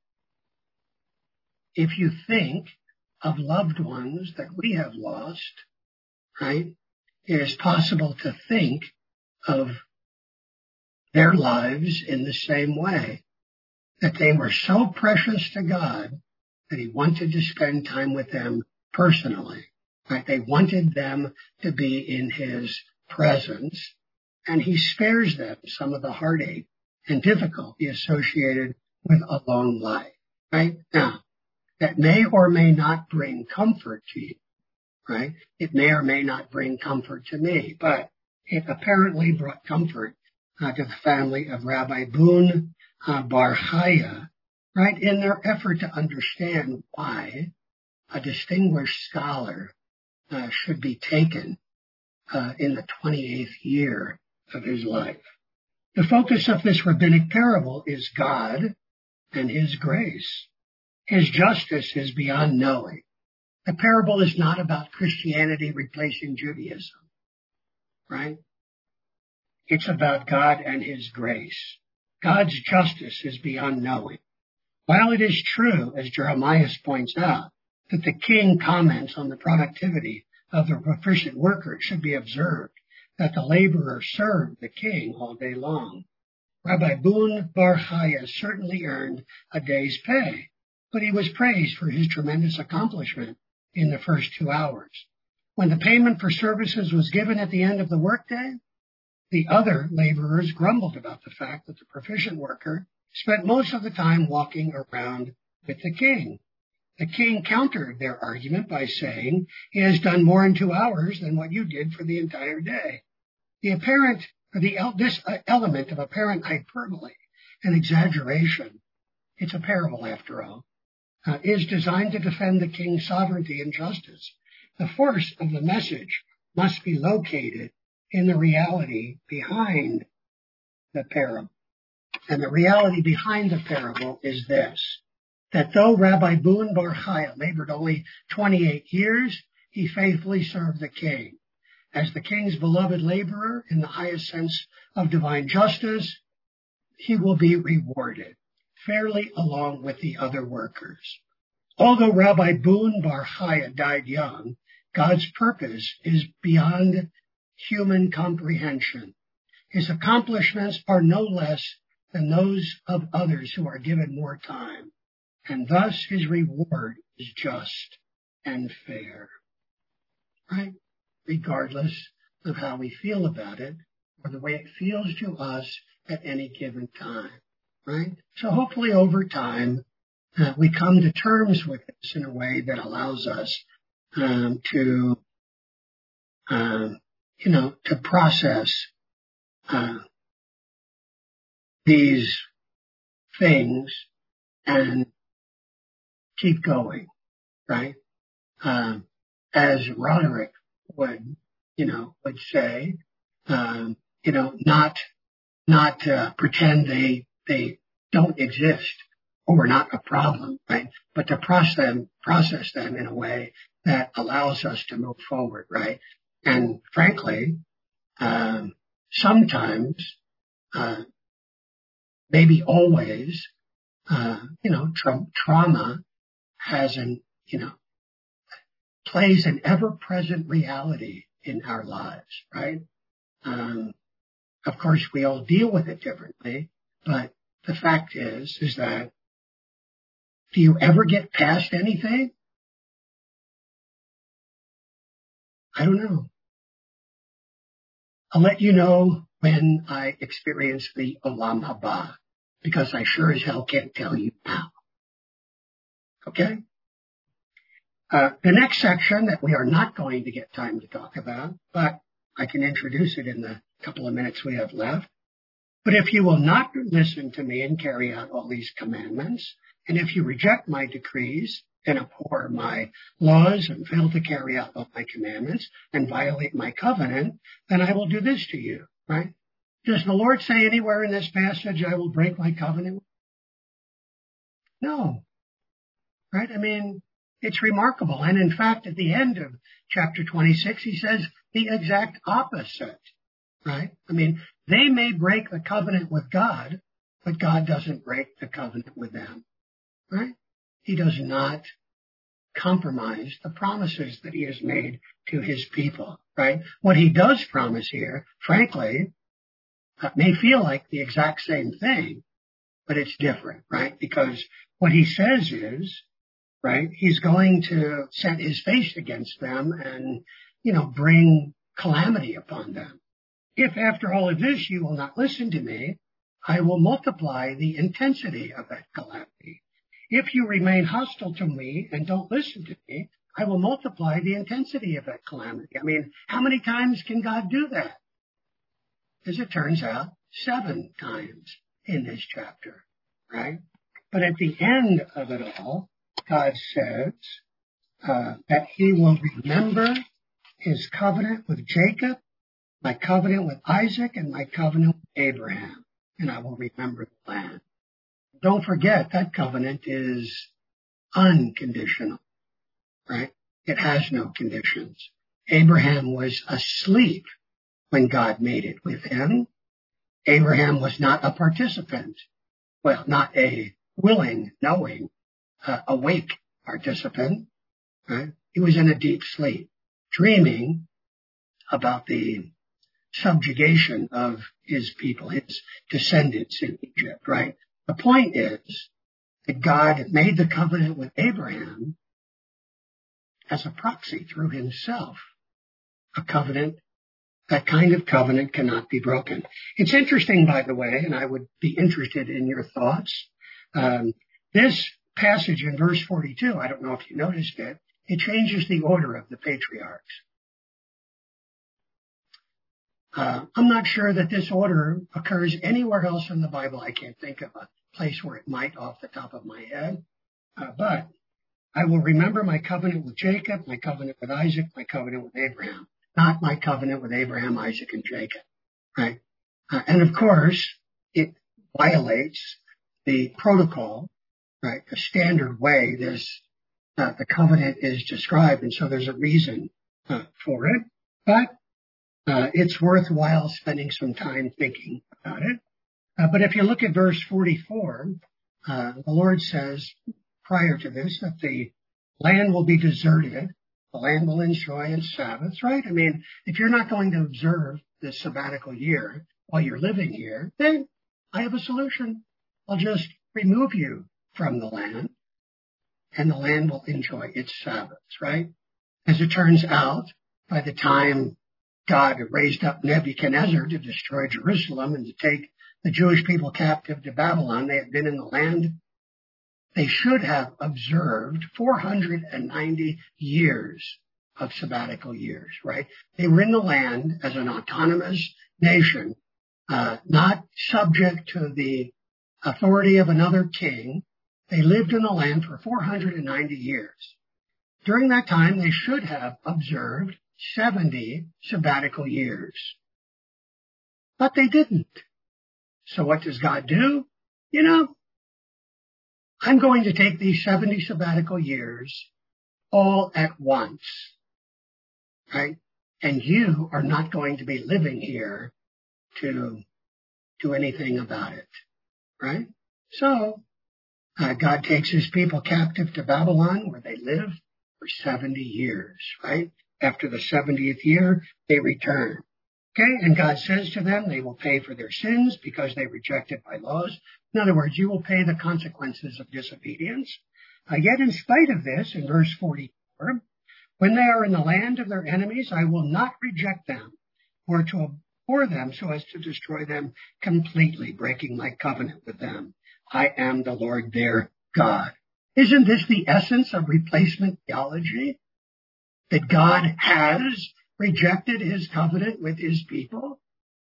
if you think of loved ones that we have lost, right, it is possible to think of their lives in the same way, that they were so precious to God that he wanted to spend time with them personally. Right? They wanted them to be in his presence, and he spares them some of the heartache and difficulty associated with a long life. Right? Now, that may or may not bring comfort to you. Right? It may or may not bring comfort to me, but it apparently brought comfort to the family of Rabbi Boone bar Chaya, right, in their effort to understand why a distinguished scholar should be taken in the 28th year of his life. The focus of this rabbinic parable is God and his grace. His justice is beyond knowing. The parable is not about Christianity replacing Judaism, right? It's about God and his grace. God's justice is beyond knowing. While it is true, as Jeremiah points out, that the king comments on the productivity of the proficient worker, it should be observed that the laborer served the king all day long. Rabbi Boone bar Chaya certainly earned a day's pay, but he was praised for his tremendous accomplishment in the first 2 hours. When the payment for services was given at the end of the workday, the other laborers grumbled about the fact that the proficient worker spent most of the time walking around with the king. The king countered their argument by saying, he has done more in 2 hours than what you did for the entire day. This element of apparent hyperbole and exaggeration, it's a parable after all, is designed to defend the king's sovereignty and justice. The force of the message must be located in the reality behind the parable. And the reality behind the parable is this, that though Rabbi Boone bar Chaya labored only 28 years, he faithfully served the king. As the king's beloved laborer in the highest sense of divine justice, he will be rewarded fairly along with the other workers. Although Rabbi Boone Bar Chaya died young, God's purpose is beyond human comprehension. His accomplishments are no less than those of others who are given more time, and thus his reward is just and fair. Right? Regardless of how we feel about it, or the way it feels to us at any given time. Right? So hopefully over time, we come to terms with this in a way that allows us to process these things and keep going, right? As Roderick would say, not pretend they don't exist or are not a problem, right? But to process them in a way that allows us to move forward, right? And frankly, sometimes, maybe always, trauma plays an ever-present reality in our lives, right? Of course, we all deal with it differently, but the fact is that do you ever get past anything? I don't know. I'll let you know when I experience the Olam Haba, because I sure as hell can't tell you now. Okay? The next section that we are not going to get time to talk about, but I can introduce it in the couple of minutes we have left. But if you will not listen to me and carry out all these commandments, and if you reject my decrees and abhor my laws and fail to carry out all my commandments and violate my covenant, then I will do this to you, right? Does the Lord say anywhere in this passage, I will break my covenant? No. Right? I mean, it's remarkable. And in fact, at the end of chapter 26, he says the exact opposite, right? I mean, they may break the covenant with God, but God doesn't break the covenant with them, right? He does not compromise the promises that he has made to his people, right? What he does promise here, frankly, may feel like the exact same thing, but it's different, right? Because what he says is, right, he's going to set his face against them and, bring calamity upon them. If after all of this you will not listen to me, I will multiply the intensity of that calamity. If you remain hostile to me and don't listen to me, I will multiply the intensity of that calamity. I mean, how many times can God do that? As it turns out, 7 times in this chapter, right? But at the end of it all, God says that he will remember his covenant with Jacob, my covenant with Isaac, and my covenant with Abraham, and I will remember the land. Don't forget that covenant is unconditional, right? It has no conditions. Abraham was asleep when God made it with him. Abraham was not a participant. Well, not a willing, knowing, awake participant, right? He was in a deep sleep, dreaming about the subjugation of his people, his descendants in Egypt, right? The point is that God made the covenant with Abraham as a proxy through himself. A covenant, that kind of covenant cannot be broken. It's interesting, by the way, and I would be interested in your thoughts. This passage in verse 42, I don't know if you noticed it, it changes the order of the patriarchs. I'm not sure that this order occurs anywhere else in the Bible. I can't think of a place where it might off the top of my head. But I will remember my covenant with Jacob, my covenant with Isaac, my covenant with Abraham. Not my covenant with Abraham, Isaac, and Jacob. Right? And of course, it violates the protocol, right? The standard way the covenant is described, and so there's a reason for it. But it's worthwhile spending some time thinking about it. But if you look at verse 44, the Lord says, prior to this that the land will be deserted. The land will enjoy its Sabbaths, right? I mean, if you're not going to observe this sabbatical year while you're living here, then I have a solution. I'll just remove you from the land, and the land will enjoy its Sabbaths, right? As it turns out, by the time God raised up Nebuchadnezzar to destroy Jerusalem and to take the Jewish people captive to Babylon, they had been in the land. They should have observed 490 years of sabbatical years, right? They were in the land as an autonomous nation, not subject to the authority of another king. They lived in the land for 490 years. During that time, they should have observed 70 sabbatical years. But they didn't. So what does God do? I'm going to take these 70 sabbatical years all at once, right? And you are not going to be living here to do anything about it, right? So God takes his people captive to Babylon, where they live for 70 years, right? After the 70th year, they return. Okay, and God says to them, they will pay for their sins because they rejected my laws. In other words, you will pay the consequences of disobedience. Yet in spite of this, in verse 44, when they are in the land of their enemies, I will not reject them or to abhor them so as to destroy them completely, breaking my covenant with them. I am the Lord their God. Isn't this the essence of replacement theology? That God has rejected his covenant with his people?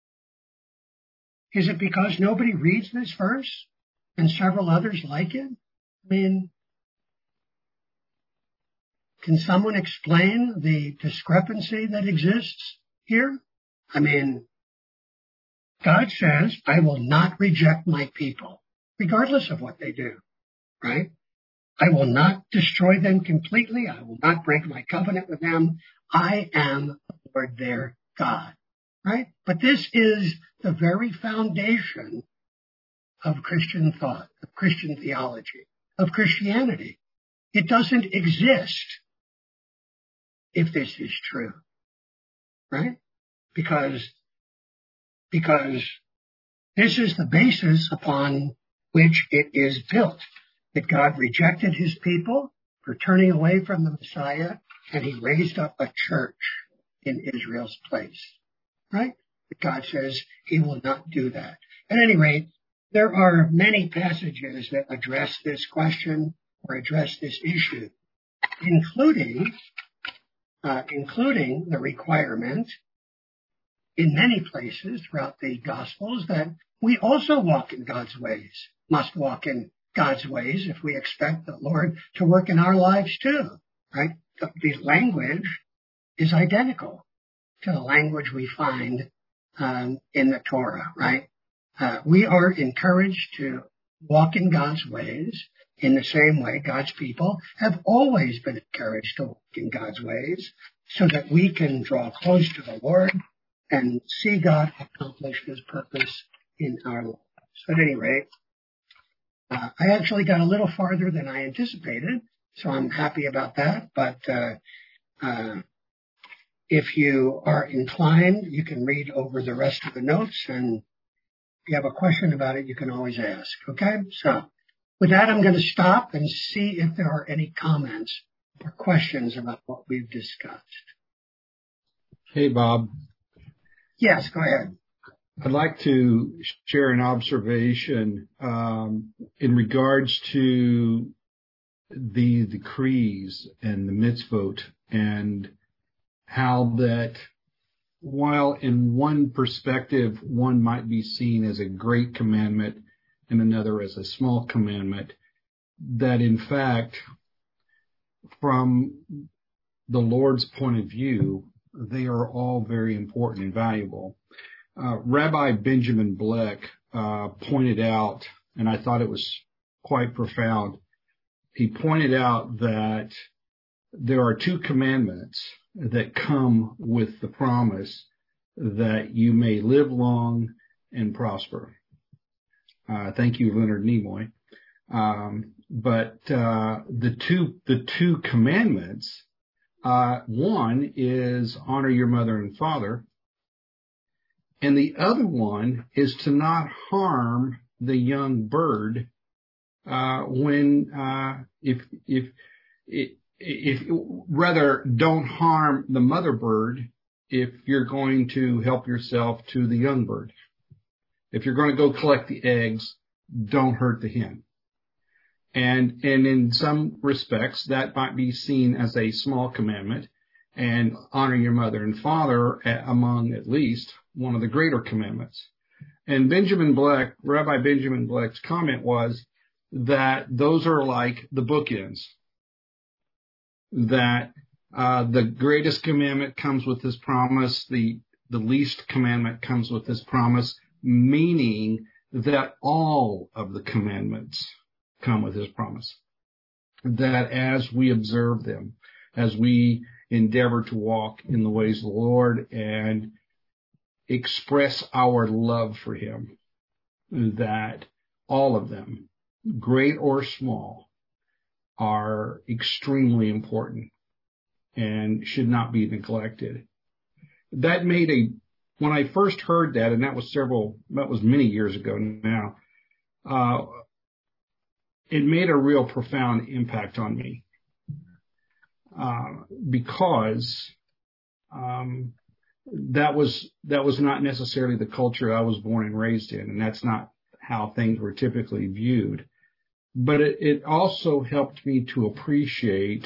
Is it because nobody reads this verse and several others like it? I mean, can someone explain the discrepancy that exists here? I mean, God says, I will not reject my people, regardless of what they do, right? I will not destroy them completely. I will not break my covenant with them. I am the Lord their God, right? But this is the very foundation of Christian thought, of Christian theology, of Christianity. It doesn't exist if this is true, right? Because this is the basis upon which it is built, that God rejected his people for turning away from the Messiah, and he raised up a church in Israel's place, right? But God says he will not do that. At any rate, there are many passages that address this question or address this issue, including the requirement in many places throughout the Gospels that we also walk in God's ways, must walk in God's ways if we expect the Lord to work in our lives too, right? The language is identical to the language we find in the Torah, right? We are encouraged to walk in God's ways in the same way God's people have always been encouraged to walk in God's ways, so that we can draw close to the Lord and see God accomplish his purpose in our lives. At any rate, I actually got a little farther than I anticipated, so I'm happy about that. But if you are inclined, you can read over the rest of the notes, and if you have a question about it, you can always ask. Okay? So with that, I'm going to stop and see if there are any comments or questions about what we've discussed. Hey, Bob. Yes, go ahead. I'd like to share an observation in regards to the decrees and the mitzvot, and how that, while in one perspective one might be seen as a great commandment and another as a small commandment, that in fact, from the Lord's point of view, they are all very important and valuable. Rabbi Benjamin Bleck pointed out, and I thought it was quite profound, he pointed out that there are two commandments that come with the promise that you may live long and prosper. Thank you, Leonard Nimoy. But the two commandments, one is honor your mother and father, and the other one is to not harm the young bird if rather don't harm the mother bird if you're going to help yourself to the young bird. If you're going to go collect the eggs, don't hurt the hen. And in some respects, that might be seen as a small commandment, and honor your mother and father among at least one of the greater commandments. And Rabbi Benjamin Bleck's comment was that those are like the bookends, that the greatest commandment comes with this promise, the least commandment comes with this promise, meaning that all of the commandments come with his promise. That as we observe them, as we endeavor to walk in the ways of the Lord and express our love for him, that all of them, great or small, are extremely important and should not be neglected. That made when I first heard that, and that was many years ago now, it made a real profound impact on me, because that was not necessarily the culture I was born and raised in, and that's not how things were typically viewed. But it also helped me to appreciate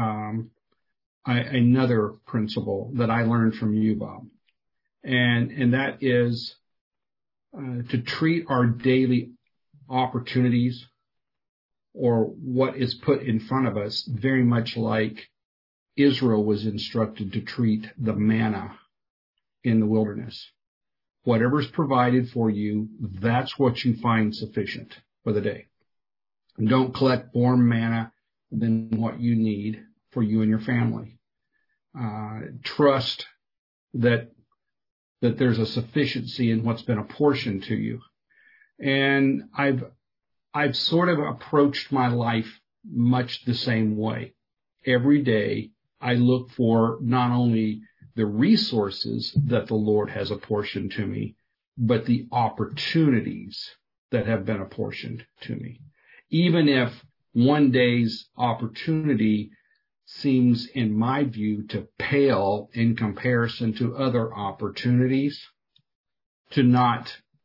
another principle that I learned from you, Bob, and that is to treat our daily opportunities or what is put in front of us very much like Israel was instructed to treat the manna in the wilderness. Whatever's provided for you, that's what you find sufficient for the day. Don't collect more manna than what you need for you and your family. Trust that there's a sufficiency in what's been apportioned to you. And I've sort of approached my life much the same way. Every day I look for not only the resources that the Lord has apportioned to me, but the opportunities that have been apportioned to me. Even if one day's opportunity seems, in my view, to pale in comparison to other opportunities, to not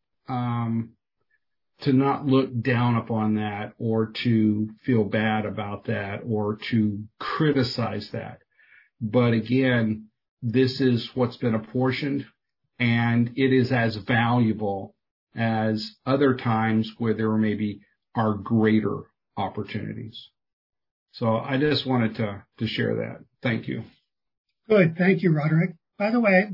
look down upon that or to feel bad about that or to criticize that. But again, this is what's been apportioned, and it is as valuable as other times where there maybe are greater opportunities. So I just wanted to share that. Thank you. Good. Thank you, Roderick. By the way,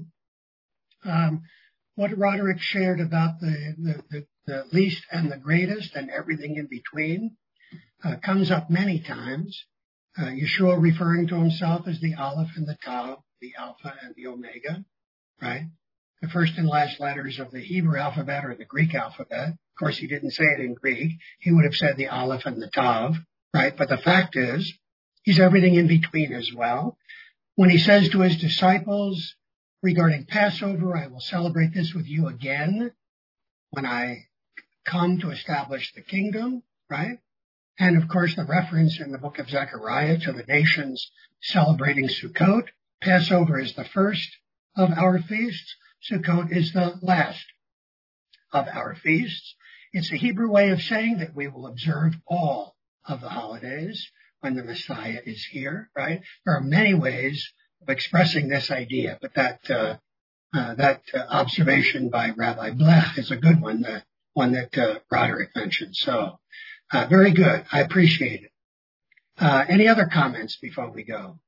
what Roderick shared about the least and the greatest and everything in between comes up many times. Yeshua referring to himself as the Aleph and the Tav, the Alpha and the Omega, right? The first and last letters of the Hebrew alphabet or the Greek alphabet. Of course, he didn't say it in Greek. He would have said the Aleph and the Tav, right? But the fact is, he's everything in between as well. When he says to his disciples regarding Passover, I will celebrate this with you again when I come to establish the kingdom, right? And of course, the reference in the book of Zechariah to the nations celebrating Sukkot. Passover is the first of our feasts. Sukkot is the last of our feasts. It's a Hebrew way of saying that we will observe all of the holidays when the Messiah is here, right? There are many ways of expressing this idea, but that observation by Rabbi Blech is a good one, the one that Roderick mentioned. So, very good. I appreciate it. Any other comments before we go?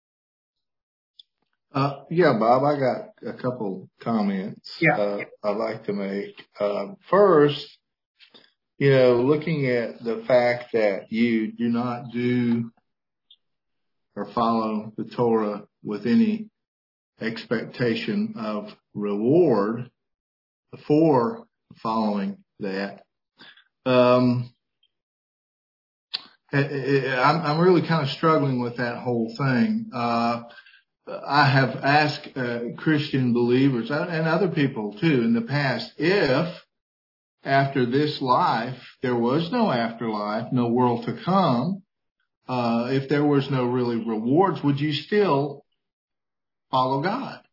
Yeah, Bob, I got a couple comments I'd like to make. First, looking at the fact that you do not do or follow the Torah with any expectation of reward for following that. I'm really kind of struggling with that whole thing. I have asked Christian believers and other people too in the past, if after this life there was no afterlife, no world to come, if there was no really rewards, would you still follow God?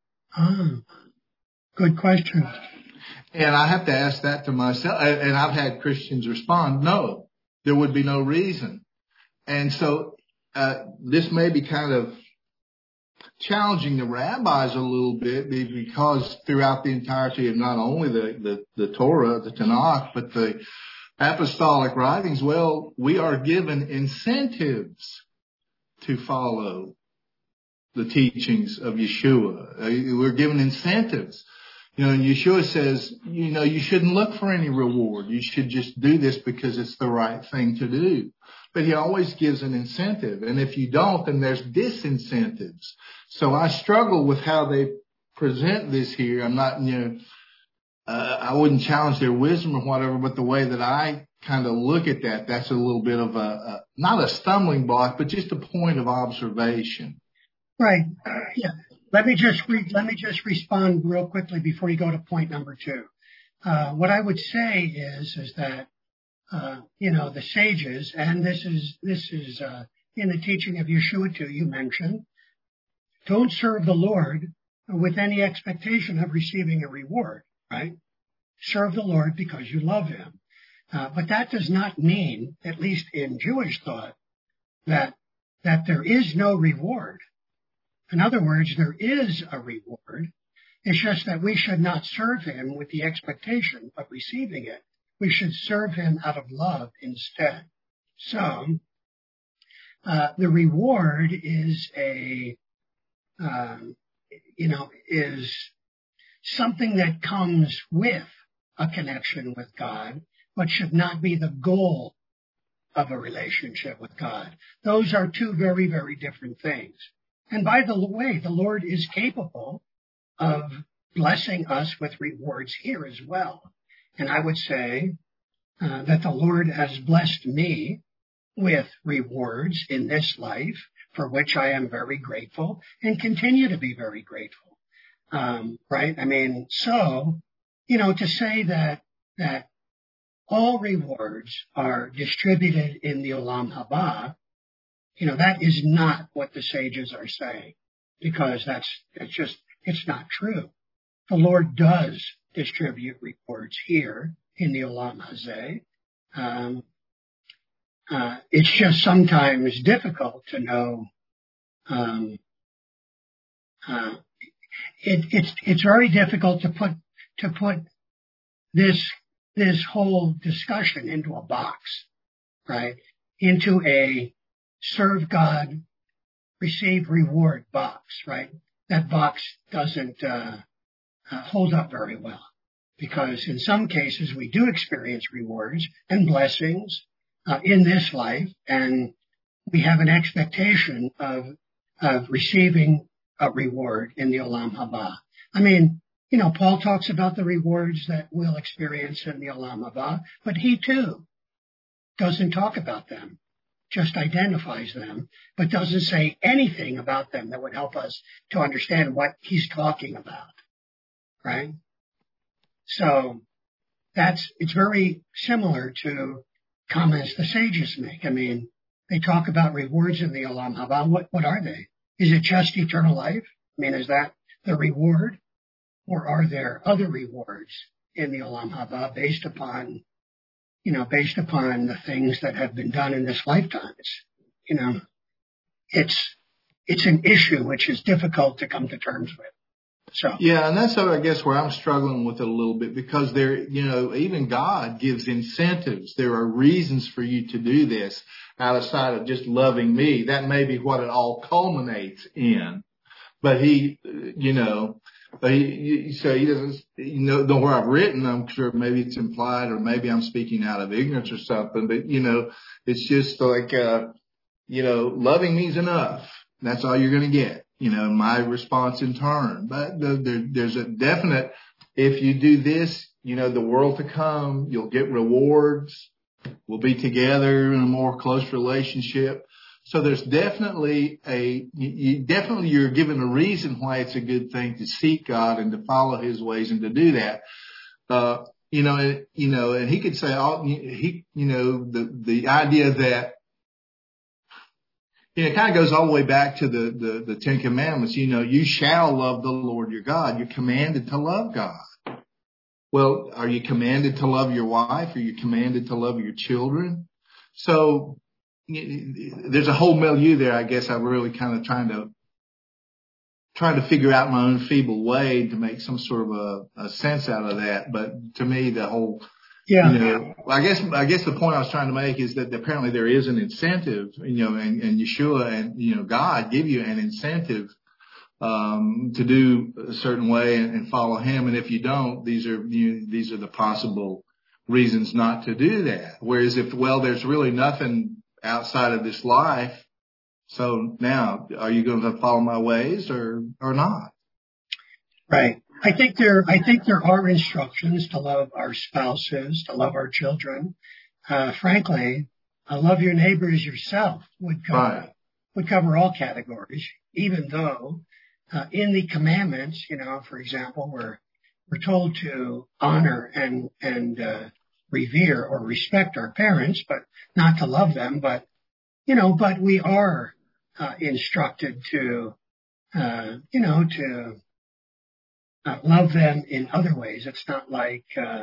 Good question. And I have to ask that to myself. And I've had Christians respond, no, there would be no reason. And so this may be kind of challenging the rabbis a little bit, because throughout the entirety of not only the Torah, the Tanakh, but the apostolic writings, well, we are given incentives to follow the teachings of Yeshua. We're given incentives. And Yeshua says, you shouldn't look for any reward. You should just do this because it's the right thing to do. But he always gives an incentive. And if you don't, then there's disincentives. So I struggle with how they present this here. I'm not, I wouldn't challenge their wisdom or whatever, but the way that I kind of look at that, that's a little bit of not a stumbling block, but just a point of observation. Right. Yeah. Let me just respond real quickly before you go to point number 2. What I would say is that, the sages, and this is in the teaching of Yeshua too, you mentioned, don't serve the Lord with any expectation of receiving a reward, right? Serve the Lord because you love him. But that does not mean, at least in Jewish thought, that there is no reward. In other words, there is a reward. It's just that we should not serve him with the expectation of receiving it. We should serve him out of love instead. So, the reward is is something that comes with a connection with God, but should not be the goal of a relationship with God. Those are two very, very different things. And by the way, the Lord is capable of blessing us with rewards here as well. And I would say that the Lord has blessed me with rewards in this life, for which I am very grateful and continue to be very grateful. Right? I mean, so, to say that all rewards are distributed in the Olam Haba, that is not what the sages are saying, because it's not true. The Lord does distribute rewards here in the Olam Hazeh. It's just sometimes difficult to know. It's very difficult to put this whole discussion into a box, right? Into a serve God, receive reward box, right? That box doesn't hold up very well, because in some cases we do experience rewards and blessings in this life, and we have an expectation of receiving a reward in the Olam Haba. I mean, Paul talks about the rewards that we'll experience in the Olam Haba, but he too doesn't talk about them, just identifies them, but doesn't say anything about them that would help us to understand what he's talking about, right? So it's very similar to comments the sages make. I mean, they talk about rewards in the Olam Haba. What are they? Is it just eternal life? I mean, is that the reward? Or are there other rewards in the Olam Haba based upon the things that have been done in this lifetime? It's an issue which is difficult to come to terms with. So. Yeah, and that's, I guess, where I'm struggling with it a little bit, because even God gives incentives. There are reasons for you to do this outside of just loving me. That may be what it all culminates in. But he doesn't, where I've written, I'm sure maybe it's implied, or maybe I'm speaking out of ignorance or something, but, it's just like, loving me is enough. That's all you're going to get, my response in turn. But there's a definite, if you do this, the world to come, you'll get rewards. we'll be together in a more close relationship. So there's definitely you're given a reason why it's a good thing to seek God and to follow His ways and to do that. And he could say, the idea that, it kind of goes all the way back to the Ten Commandments. You shall love the Lord your God. You're commanded to love God. Well, are you commanded to love your wife? Are you commanded to love your children? So there's a whole milieu there. I guess I'm really kind of trying to figure out my own feeble way to make some sort of a sense out of that. But to me, the whole, I guess the point I was trying to make is that apparently there is an incentive, and Yeshua and, God give you an incentive, to do a certain way and follow Him. And if you don't, these are the possible reasons not to do that. Whereas there's really nothing outside of this life. So now, are you going to follow my ways or not? Right. I think there are instructions to love our spouses, to love our children. Frankly, love your neighbor as yourself would cover all categories, even though in the commandments, for example, we're told to honor and revere or respect our parents, but not to love them. But we are instructed to love them in other ways. It's not like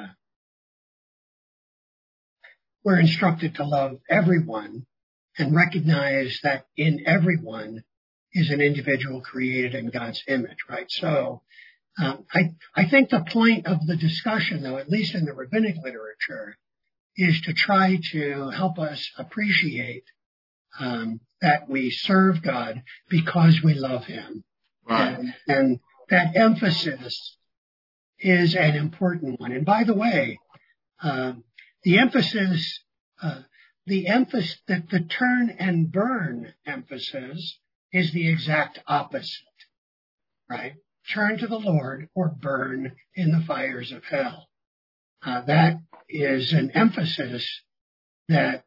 we're instructed to love everyone and recognize that in everyone is an individual created in God's image, right? So I think the point of the discussion, though, at least in the rabbinic literature, is to try to help us appreciate that we serve God because we love Him. Right. And that emphasis is an important one. And by the way, the turn and burn emphasis is the exact opposite, right? Turn to the Lord or burn in the fires of hell. That is an emphasis that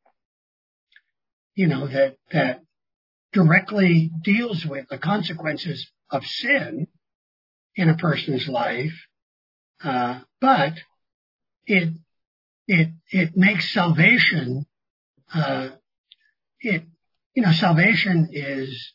directly deals with the consequences of sin in a person's life, but it makes salvation. Salvation is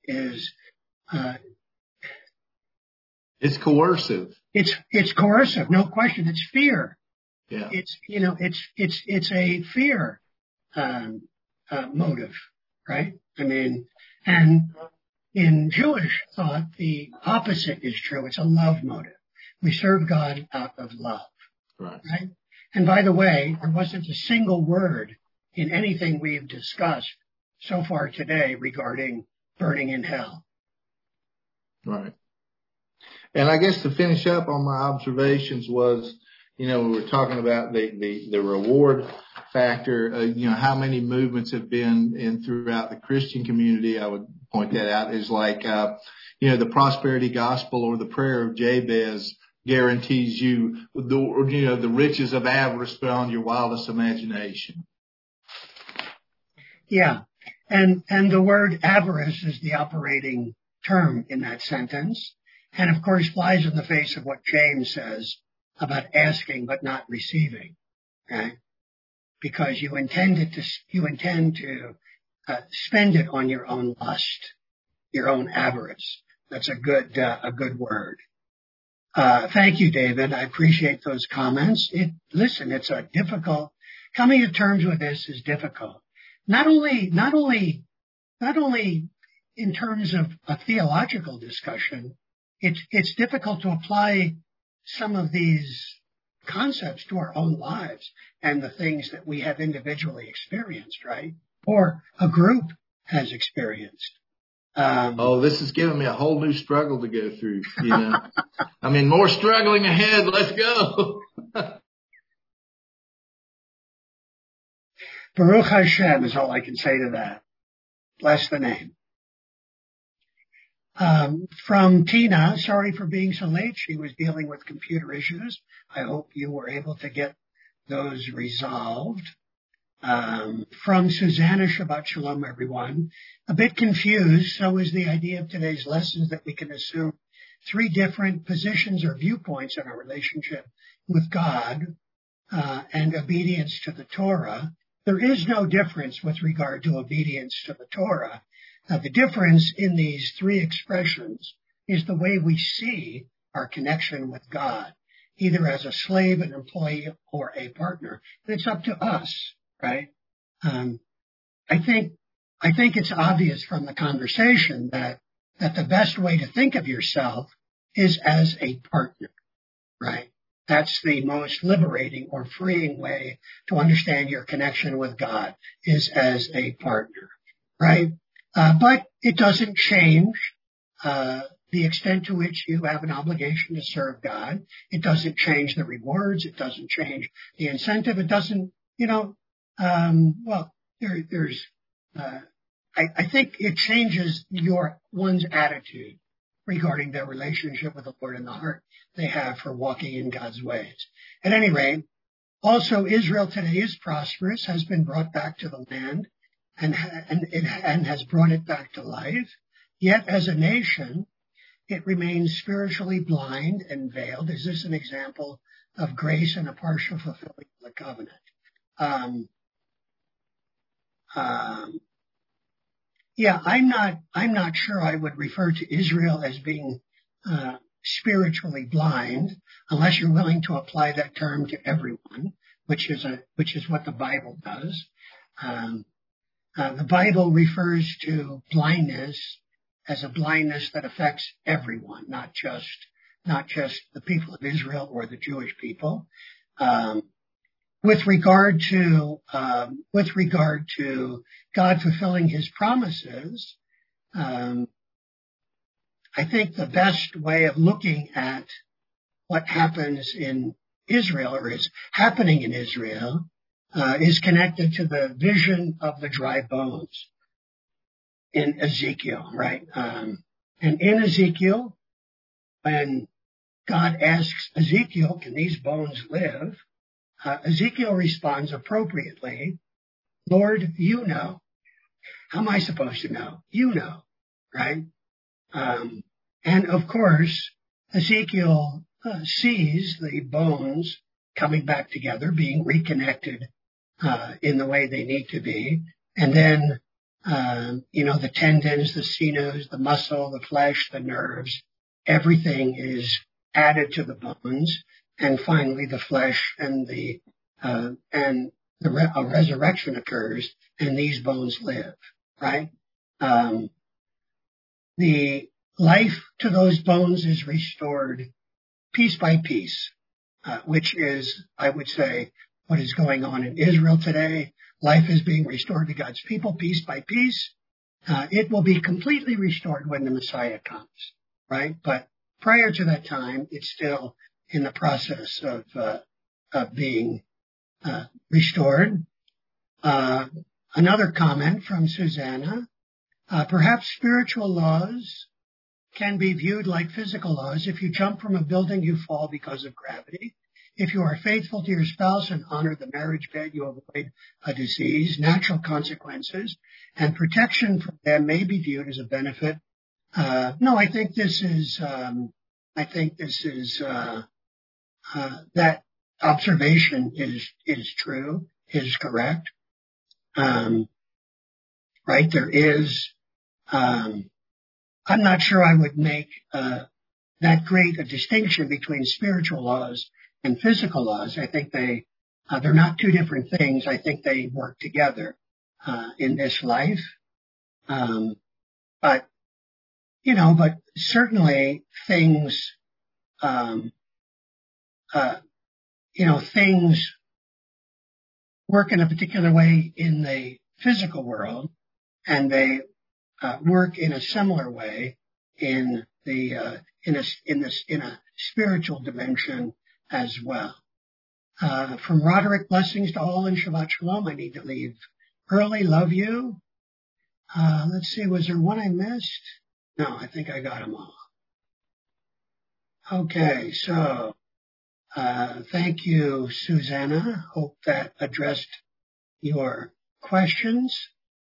it's coercive. It's coercive, no question. It's fear. Yeah. It's a fear motive, right? I mean, and in Jewish thought, the opposite is true. It's a love motive. We serve God out of love, right? And by the way, there wasn't a single word in anything we've discussed so far today regarding burning in hell. Right. And I guess to finish up on my observations was, we were talking about the reward factor, how many movements have been in throughout the Christian community. I would point that out is like, the prosperity gospel or the prayer of Jabez guarantees you the riches of avarice beyond your wildest imagination. Yeah. And the word avarice is the operating term in that sentence. And of course flies in the face of what James says about asking but not receiving, right? Because you intend to spend it on your own lust, your own avarice. That's a good word. Thank you, David. I appreciate those comments. It's a difficult, coming to terms with this is difficult. Not only in terms of a theological discussion, it's difficult to apply some of these concepts to our own lives and the things that we have individually experienced, right? Or a group has experienced. This is giving me a whole new struggle to go through, I mean, more struggling ahead. Let's go. Baruch Hashem is all I can say to that. Bless the name. From Tina, sorry for being so late. She was dealing with computer issues. I hope you were able to get those resolved. From Susanna, Shabbat Shalom, everyone. A bit confused, so is the idea of today's lessons that we can assume three different positions or viewpoints in our relationship with God and obedience to the Torah. There is no difference with regard to obedience to the Torah. The difference in these three expressions is the way we see our connection with God, either as a slave, an employee, or a partner. And it's up to us, right? I think it's obvious from the conversation that the best way to think of yourself is as a partner, right? That's the most liberating or freeing way to understand your connection with God, is as a partner, right? But it doesn't change the extent to which you have an obligation to serve God. It doesn't change the rewards. It doesn't change the incentive. It doesn't, I think it changes one's attitude regarding their relationship with the Lord and the heart they have for walking in God's ways. At any rate, also Israel today is prosperous, has been brought back to the land, and has brought it back to life. Yet as a nation, it remains spiritually blind and veiled. Is this an example of grace and a partial fulfilling of the covenant? I'm not sure I would refer to Israel as being spiritually blind, unless you're willing to apply that term to everyone, which is what the Bible does. The Bible refers to blindness as a blindness that affects everyone, not just the people of Israel or the Jewish people. With regard to God fulfilling his promises, I think the best way of looking at what happens in Israel, or is happening in Israel, is connected to the vision of the dry bones in Ezekiel, right? And in Ezekiel, when God asks Ezekiel, can these bones live? Ezekiel responds appropriately, Lord, you know. How am I supposed to know? You know, right? And of course, Ezekiel sees the bones coming back together, being reconnected in the way they need to be. And then, the tendons, the sinews, the muscle, the flesh, the nerves, everything is added to the bones. And finally, the flesh and a resurrection occurs, and these bones live, right? The life to those bones is restored piece by piece, which is, I would say, what is going on in Israel today. Life is being restored to God's people piece by piece. It will be completely restored when the Messiah comes, right? But prior to that time, it's still in the process of being restored. Another comment from Susanna. Perhaps spiritual laws can be viewed like physical laws. If you jump from a building, you fall because of gravity. If you are faithful to your spouse and honor the marriage bed, you avoid a disease. Natural consequences and protection from them may be viewed as a benefit. No, I think this is that observation is true, is correct. Right? There is, I'm not sure I would make that great a distinction between spiritual laws and physical laws. I think they're not two different things. I think they work together in this life. But certainly things, things work in a particular way in the physical world, and they work in a similar way in a spiritual dimension as well. From Roderick, blessings to all and Shabbat Shalom. I need to leave early. Love you. Let's see, was there one I missed? No, I think I got them all. Okay, so thank you, Susanna. Hope that addressed your questions.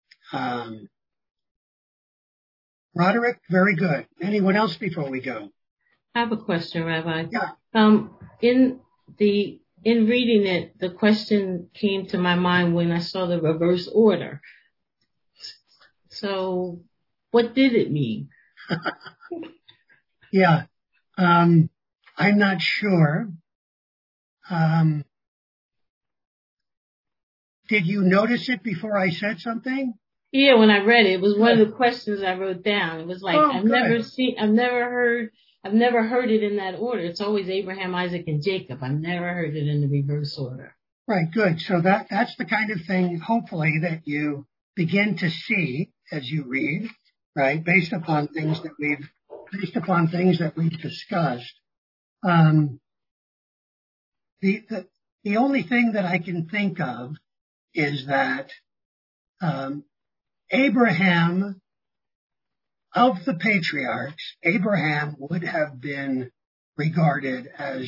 Roderick, very good. Anyone else before we go? I have a question, Rabbi. Yeah. In reading it, the question came to my mind when I saw the reverse order. So, what did it mean? Yeah. I'm not sure. Did you notice it before I said something? Yeah, when I read it was one of the questions I wrote down. It was like, I've never heard it in that order. It's always Abraham, Isaac, and Jacob. I've never heard it in the reverse order. Right, good. So that's the kind of thing, hopefully, that you begin to see as you read, right, based upon things that we've discussed. The only thing that I can think of is that Abraham, of the patriarchs, Abraham would have been regarded as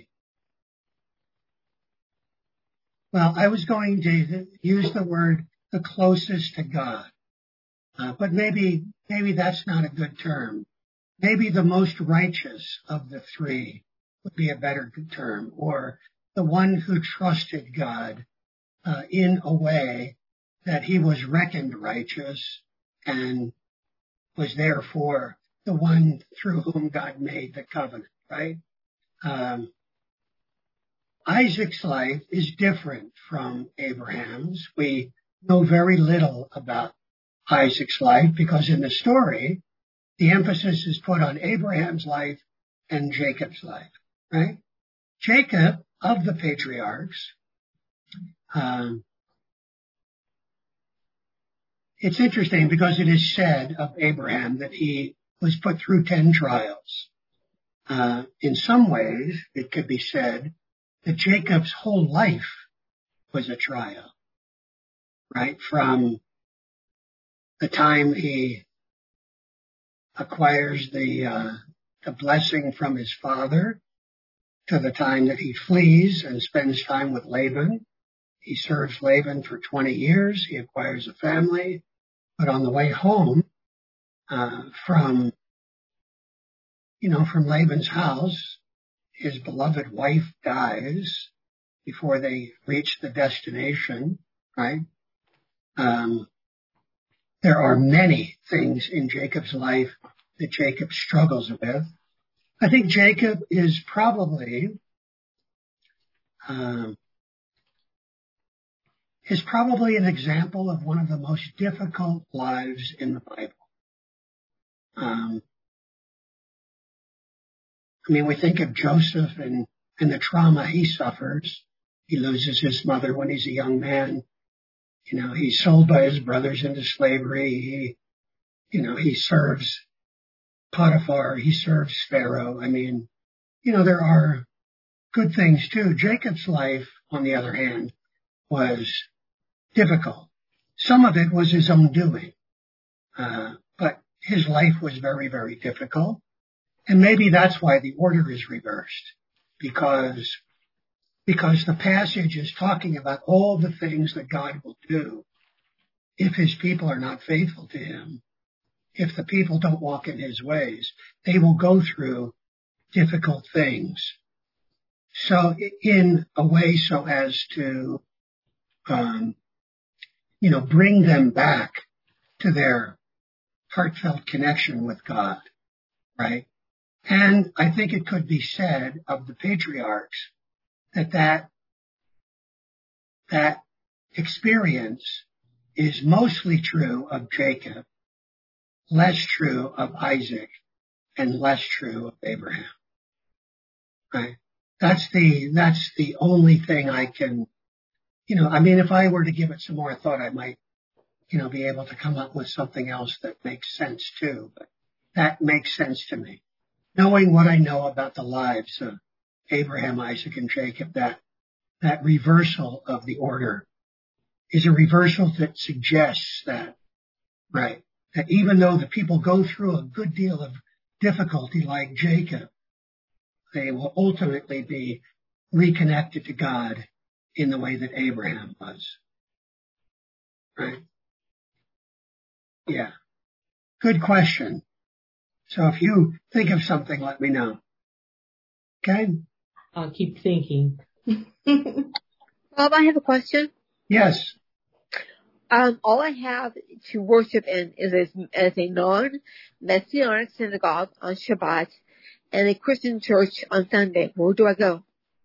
I was going to use the word the closest to God, but maybe that's not a good term. Maybe the most righteous of the three would be a better term, or the one who trusted God in a way that he was reckoned righteous and was therefore the one through whom God made the covenant, right? Isaac's life is different from Abraham's. We know very little about Isaac's life because in the story, the emphasis is put on Abraham's life and Jacob's life, right? Jacob, of the patriarchs, it's interesting because it is said of Abraham that he was put through 10 trials. In some ways, it could be said that Jacob's whole life was a trial, right? From the time he acquires the blessing from his father to the time that he flees and spends time with Laban. He serves Laban for 20 years. He acquires a family. But on the way home from Laban's house, his beloved wife dies before they reach the destination, right? There are many things in Jacob's life that Jacob struggles with. I think Jacob is probably an example of one of the most difficult lives in the Bible. We think of Joseph and the trauma he suffers. He loses his mother when he's a young man. He's sold by his brothers into slavery. He serves Potiphar. He serves Pharaoh. There are good things too. Jacob's life, on the other hand, was difficult. Some of it was his own doing. But his life was very, very difficult. And maybe that's why the order is reversed. Because the passage is talking about all the things that God will do if his people are not faithful to him. If the people don't walk in his ways, they will go through difficult things. So in a way so as to, bring them back to their heartfelt connection with God, right? And I think it could be said of the patriarchs that experience is mostly true of Jacob, less true of Isaac, and less true of Abraham. Right? That's the only thing I can, if I were to give it some more thought, I might, be able to come up with something else that makes sense too. But that makes sense to me. Knowing what I know about the lives of Abraham, Isaac, and Jacob, that reversal of the order is a reversal that suggests that, right, that even though the people go through a good deal of difficulty like Jacob, they will ultimately be reconnected to God in the way that Abraham was. right? Yeah. Good question. So if you think of something, let me know. Okay? I'll keep thinking. Bob, I have a question. Yes. All I have to worship in is as a non-Messianic synagogue on Shabbat and a Christian church on Sunday. Where do I go?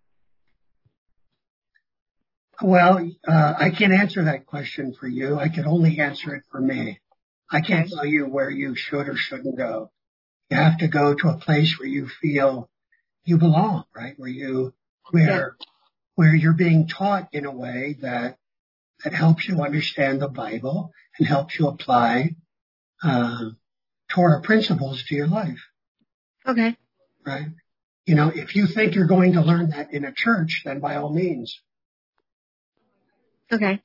Well, I can't answer that question for you. I can only answer it for me. I can't tell you where you should or shouldn't go. You have to go to a place where you feel you belong, right? Where you're being taught in a way that helps you understand the Bible and helps you apply Torah principles to your life. Okay. Right? You know, if you think you're going to learn that in a church, then by all means. Okay.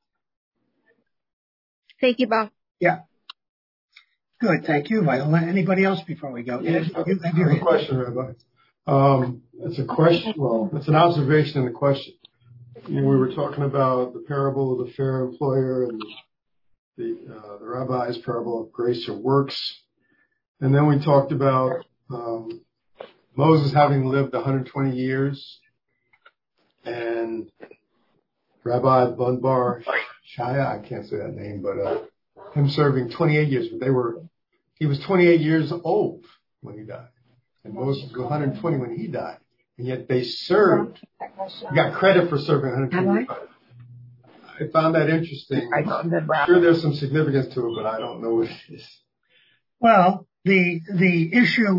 Thank you, Bob. Yeah. Good. Thank you, Viola. Anybody else before we go? Yes, I have a question, Rabbi. It's a question. Well, it's an observation and a question. We were talking about the parable of the fair employer and the rabbi's parable of grace or works. And then we talked about Moses having lived 120 years and Rabbi Bunbar Shaya, I can't say that name, but him serving 28 years. He was 28 years old when he died. And Moses was 120 when he died. And yet they served. He got credit for serving 120. I found that interesting. I'm sure there's some significance to it, but I don't know what it is. Well, the issue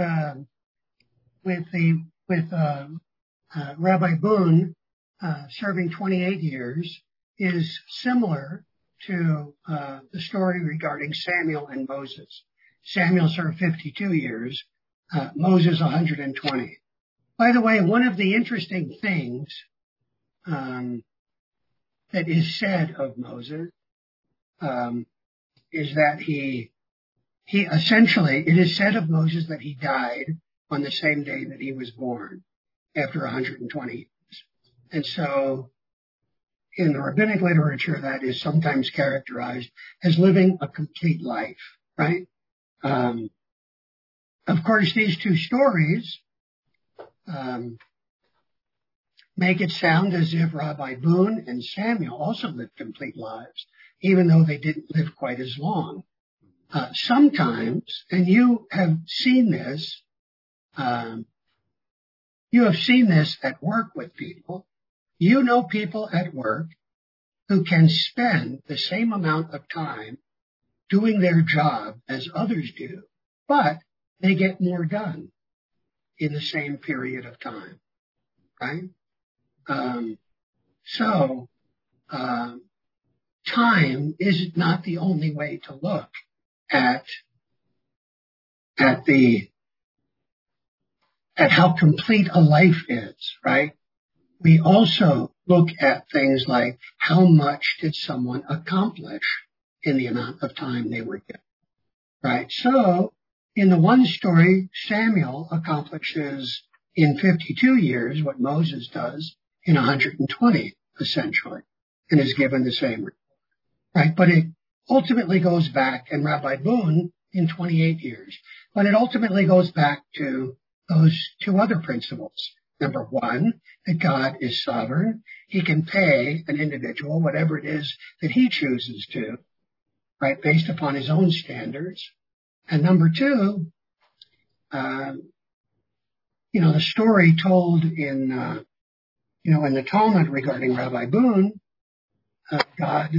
with Rabbi Boone serving 28 years is similar to the story regarding Samuel and Moses. Samuel served 52 years, Moses 120. By the way, one of the interesting things that is said of Moses is that he essentially, it is said of Moses that he died on the same day that he was born, after 120 years. And so in the rabbinic literature, that is sometimes characterized as living a complete life, right? Of course, these two stories make it sound as if Rabbi Boone and Samuel also lived complete lives, even though they didn't live quite as long. Sometimes, and you have seen this at work with people. You know people at work who can spend the same amount of time doing their job as others do, but they get more done in the same period of time, right? Time is not the only way to look at how complete a life is, right? We also look at things like how much did someone accomplish in the amount of time they were given, right? So in the one story, Samuel accomplishes in 52 years what Moses does in 120, essentially, and is given the same, right? But it ultimately goes back, and Rabbi Boone in 28 years, but it ultimately goes back to those two other principles. Number one, that God is sovereign. He can pay an individual whatever it is that he chooses to, right, based upon his own standards. And number two, the story told in the Talmud regarding Rabbi Boone, God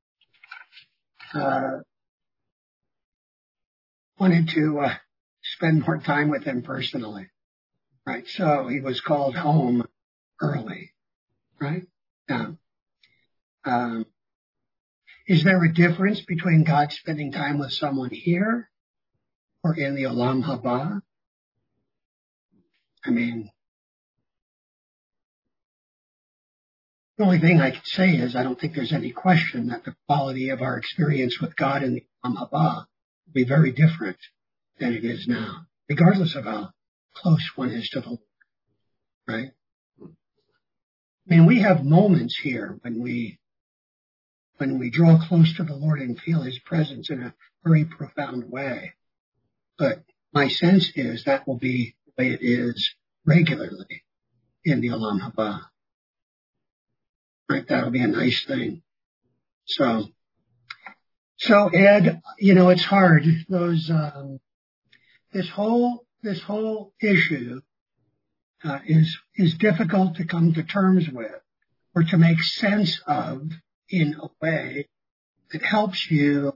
wanted to spend more time with him personally, right? So he was called home early, right? Now, is there a difference between God spending time with someone here or in the Olam Haba? I mean, the only thing I can say is I don't think there's any question that the quality of our experience with God in the Olam Haba will be very different than it is now, regardless of how close one is to the Lord, right? I mean, we have moments here when we when we draw close to the Lord and feel his presence in a very profound way. But my sense is that will be the way it is regularly in the Olam Haba. Right? That'll be a nice thing. So Ed, it's hard. This whole issue is difficult to come to terms with or to make sense of in a way that helps you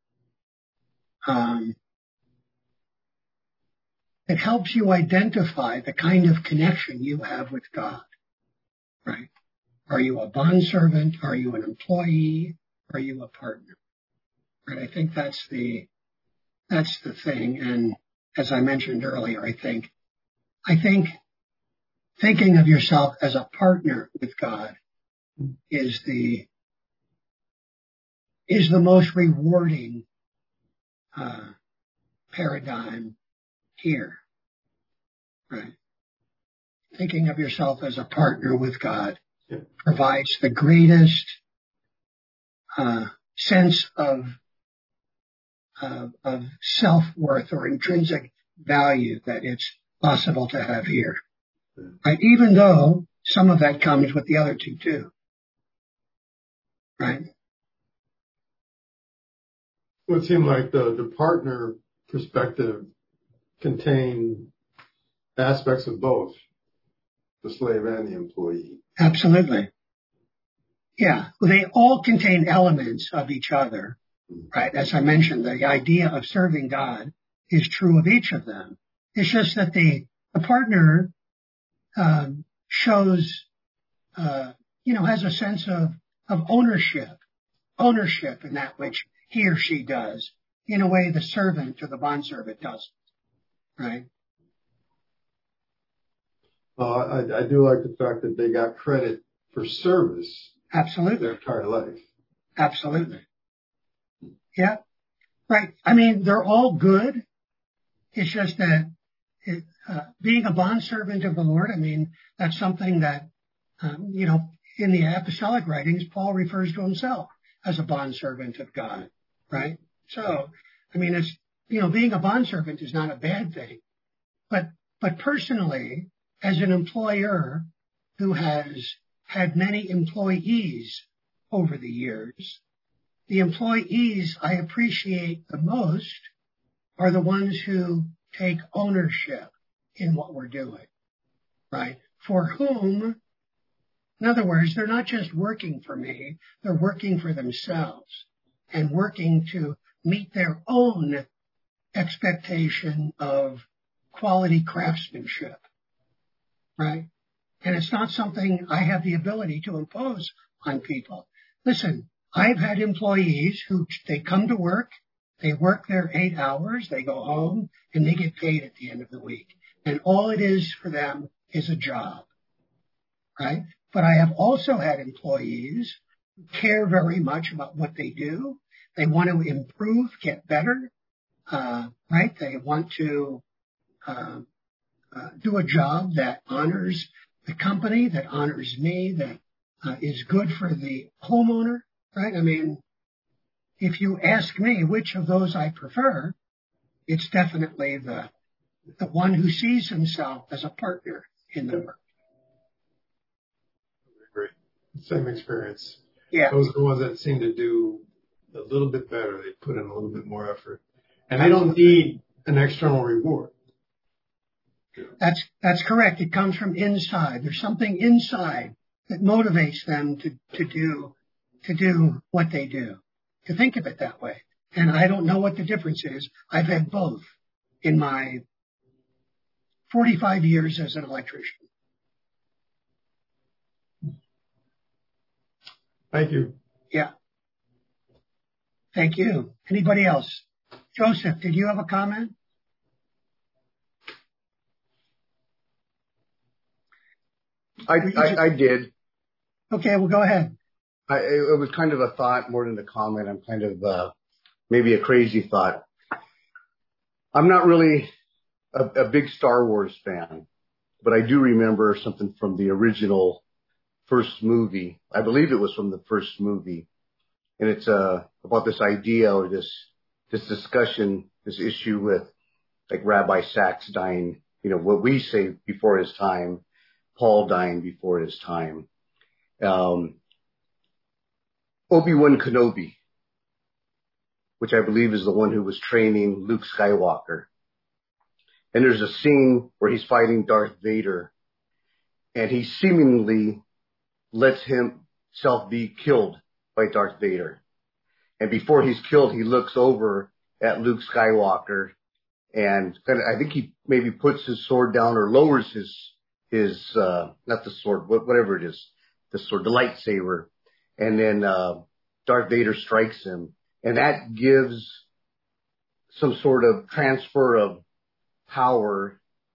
identify the kind of connection you have with God. Right? Are you a bondservant? Are you an employee? Are you a partner? Right? I think that's the thing. And as I mentioned earlier, I think thinking of yourself as a partner with God is the most rewarding paradigm here. Right? Thinking of yourself as a partner with God provides the greatest sense of self-worth or intrinsic value that it's possible to have here. Right? Even though some of that comes with the other two too. Right? Well, it seemed like the partner perspective contained aspects of both the slave and the employee. Absolutely. Yeah. Well, they all contain elements of each other. Right? As I mentioned, the idea of serving God is true of each of them. It's just that the partner shows, has a sense of ownership in that which he or she does, in a way the servant or the bondservant doesn't. Right? I do like the fact that they got credit for service. Absolutely. Their entire life. Absolutely. Yeah. Right. I mean, they're all good. It's just that being a bondservant of the Lord, I mean, that's something that, in the apostolic writings, Paul refers to himself as a bondservant of God. Right? So, I mean, it's, being a bondservant is not a bad thing. But personally, as an employer who has had many employees over the years, the employees I appreciate the most are the ones who take ownership in what we're doing, right? For whom, in other words, they're not just working for me, they're working for themselves and working to meet their own expectation of quality craftsmanship, right? And it's not something I have the ability to impose on people. Listen, I've had employees who they come to work, they work their 8 hours, they go home, and they get paid at the end of the week. And all it is for them is a job, right? But I have also had employees who care very much about what they do. They want to improve, get better, right? They want to do a job that honors the company, that honors me, that is good for the homeowner, right? I mean, if you ask me which of those I prefer, it's definitely the one who sees himself as a partner in the work. Great. Same experience. Yeah. Those are the ones that seem to do a little bit better. They put in a little bit more effort. And they don't need an external reward. That's correct. It comes from inside. There's something inside that motivates them to do what they do, to think of it that way. And I don't know what the difference is. I've had both in my 45 years as an electrician. Thank you. Yeah. Thank you. Anybody else? Joseph, did you have a comment? I did. Okay, well, go ahead. It was kind of a thought more than a comment. I'm kind of maybe a crazy thought. I'm not really a big Star Wars fan, but I do remember something from the original first movie. I believe it was from the first movie. and it's about this idea or this discussion, this issue with like Rabbi Sachs dying, what we say before his time, Paul dying before his time. Obi-Wan Kenobi, which I believe is the one who was training Luke Skywalker. And there's a scene where he's fighting Darth Vader, and he seemingly lets himself be killed by Darth Vader. And before he's killed, he looks over at Luke Skywalker, and I think he maybe puts his sword down or lowers his not the sword, whatever it is, the sword, the lightsaber. And then Darth Vader strikes him, and that gives some sort of transfer of power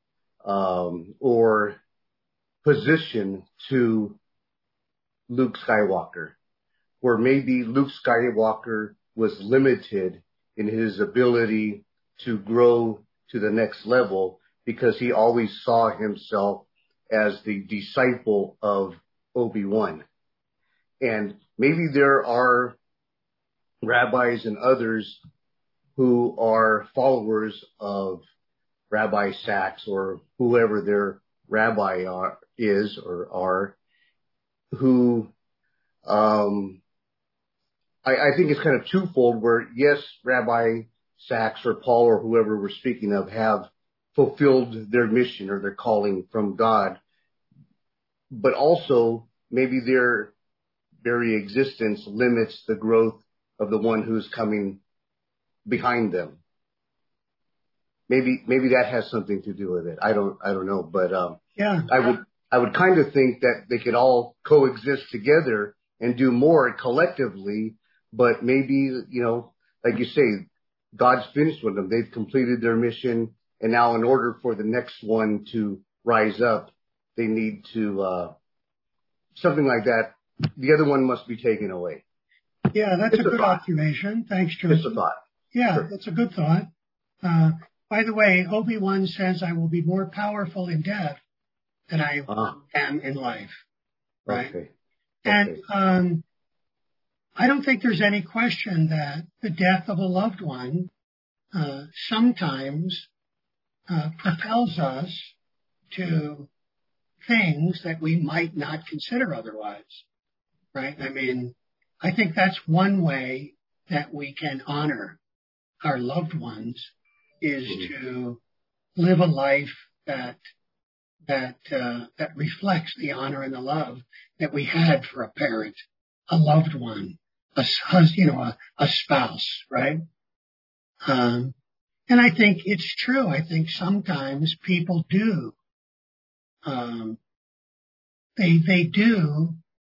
or position to Luke Skywalker, where maybe Luke Skywalker was limited in his ability to grow to the next level because he always saw himself as the disciple of Obi-Wan. And maybe there are rabbis and others who are followers of Rabbi Sachs or whoever their rabbi is or are, who I think it's kind of twofold where, yes, Rabbi Sachs or Paul or whoever we're speaking of have fulfilled their mission or their calling from God, but also maybe their very existence limits the growth of the one who's coming behind them. Maybe that has something to do with it. I don't know, but I would kind of think that they could all coexist together and do more collectively, but maybe, like you say, God's finished with them. They've completed their mission, and now in order for the next one to rise up, they need to something like that. The other one must be taken away. Yeah, that's a good observation. Thanks, Joseph. It's a thought. Yeah, sure. That's a good thought. By the way, Obi-Wan says, I will be more powerful in death than I am in life. Right? Okay. And I don't think there's any question that the death of a loved one sometimes propels us to things that we might not consider otherwise. Right? I mean, I think that's one way that we can honor our loved ones is to live a life that reflects the honor and the love that we had for a parent, a loved one, a spouse, right? And I think it's true. I think sometimes people do. They do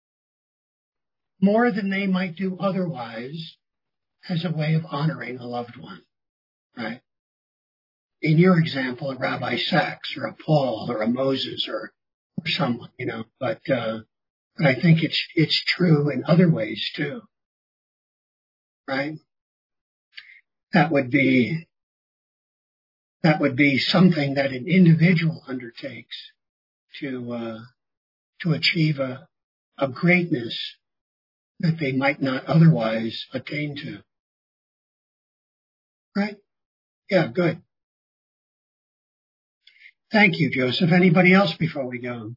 more than they might do otherwise as a way of honoring a loved one, right? In your example, a Rabbi Sachs or a Paul or a Moses or someone, but I think it's true in other ways too, right? That would be something that an individual undertakes to achieve a greatness that they might not otherwise attain to. Right? Yeah, good. Thank you, Joseph. Anybody else before we go?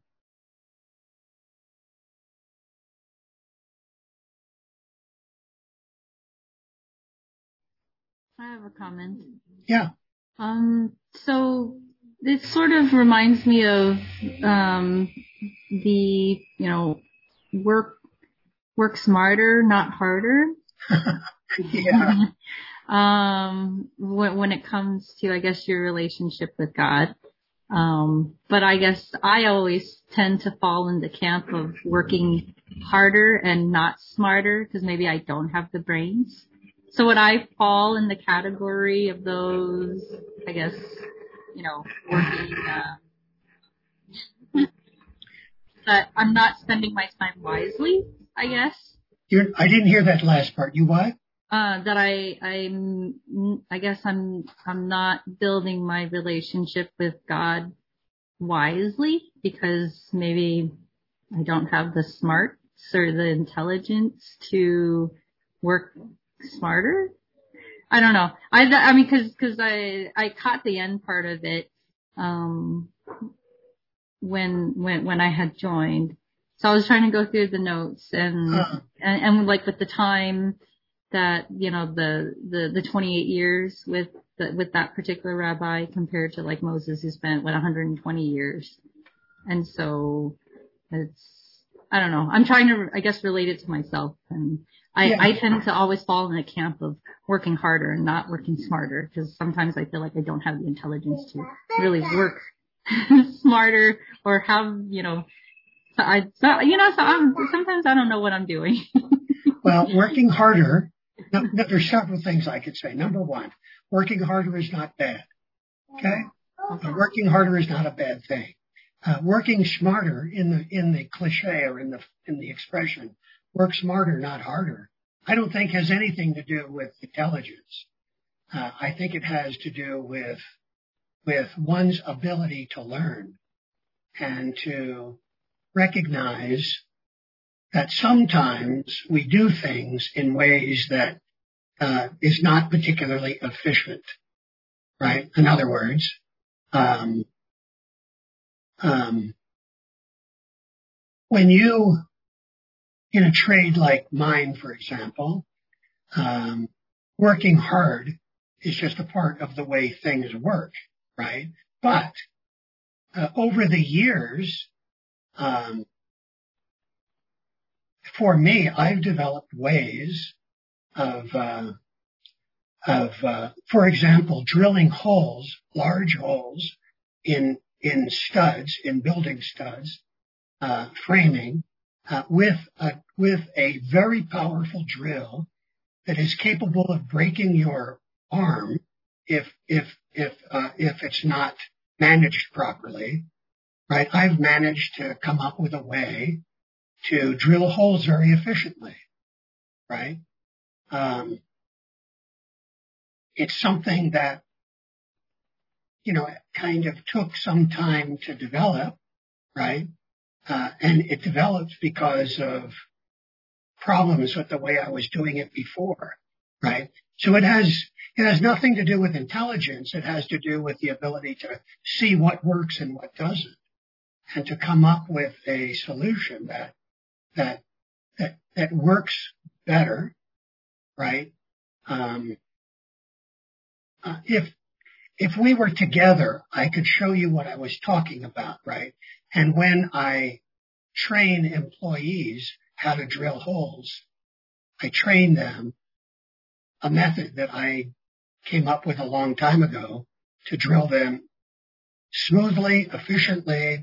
I have a comment. Yeah. So it sort of reminds me of the, work smarter, not harder. Yeah. When it comes to, I guess, your relationship with God. But I guess I always tend to fall in the camp of working harder and not smarter because maybe I don't have the brains. So would I fall in the category of those, I guess, working, that I'm not spending my time wisely, I guess? I didn't hear that last part. You what? That I guess I'm not building my relationship with God wisely because maybe I don't have the smarts or the intelligence to work smarter. I don't know. I mean, cause I caught the end part of it, when I had joined. So I was trying to go through the notes and like with the time that, the 28 years with that particular rabbi compared to like Moses who spent 120 years. And so I don't know. I'm trying to, I guess, relate it to myself. And I tend to always fall in the camp of working harder and not working smarter, because sometimes I feel like I don't have the intelligence to really work smarter or have, sometimes I don't know what I'm doing. Well, working harder, there's several things I could say. Number one, working harder is not bad. Okay? Working harder is not a bad thing. Working smarter in the cliche or in the expression, work smarter, not harder, I don't think has anything to do with intelligence. I think it has to do with one's ability to learn and to recognize that sometimes we do things in ways that is not particularly efficient, right? In other words, when you, in a trade like mine, for example, working hard is just a part of the way things work, right? But over the years, for me, I've developed ways of, for example, drilling holes, large holes in studs, in building studs, framing, with a very powerful drill that is capable of breaking your arm if it's not managed properly, right? I've managed to come up with a way to drill holes very efficiently, right? It's something that, kind of took some time to develop, right? And it developed because of problems with the way I was doing it before, right? So it has nothing to do with intelligence. It has to do with the ability to see what works and what doesn't, and to come up with a solution that works better, right? If we were together, I could show you what I was talking about, right? And when I train employees how to drill holes, I train them a method that I came up with a long time ago to drill them smoothly, efficiently,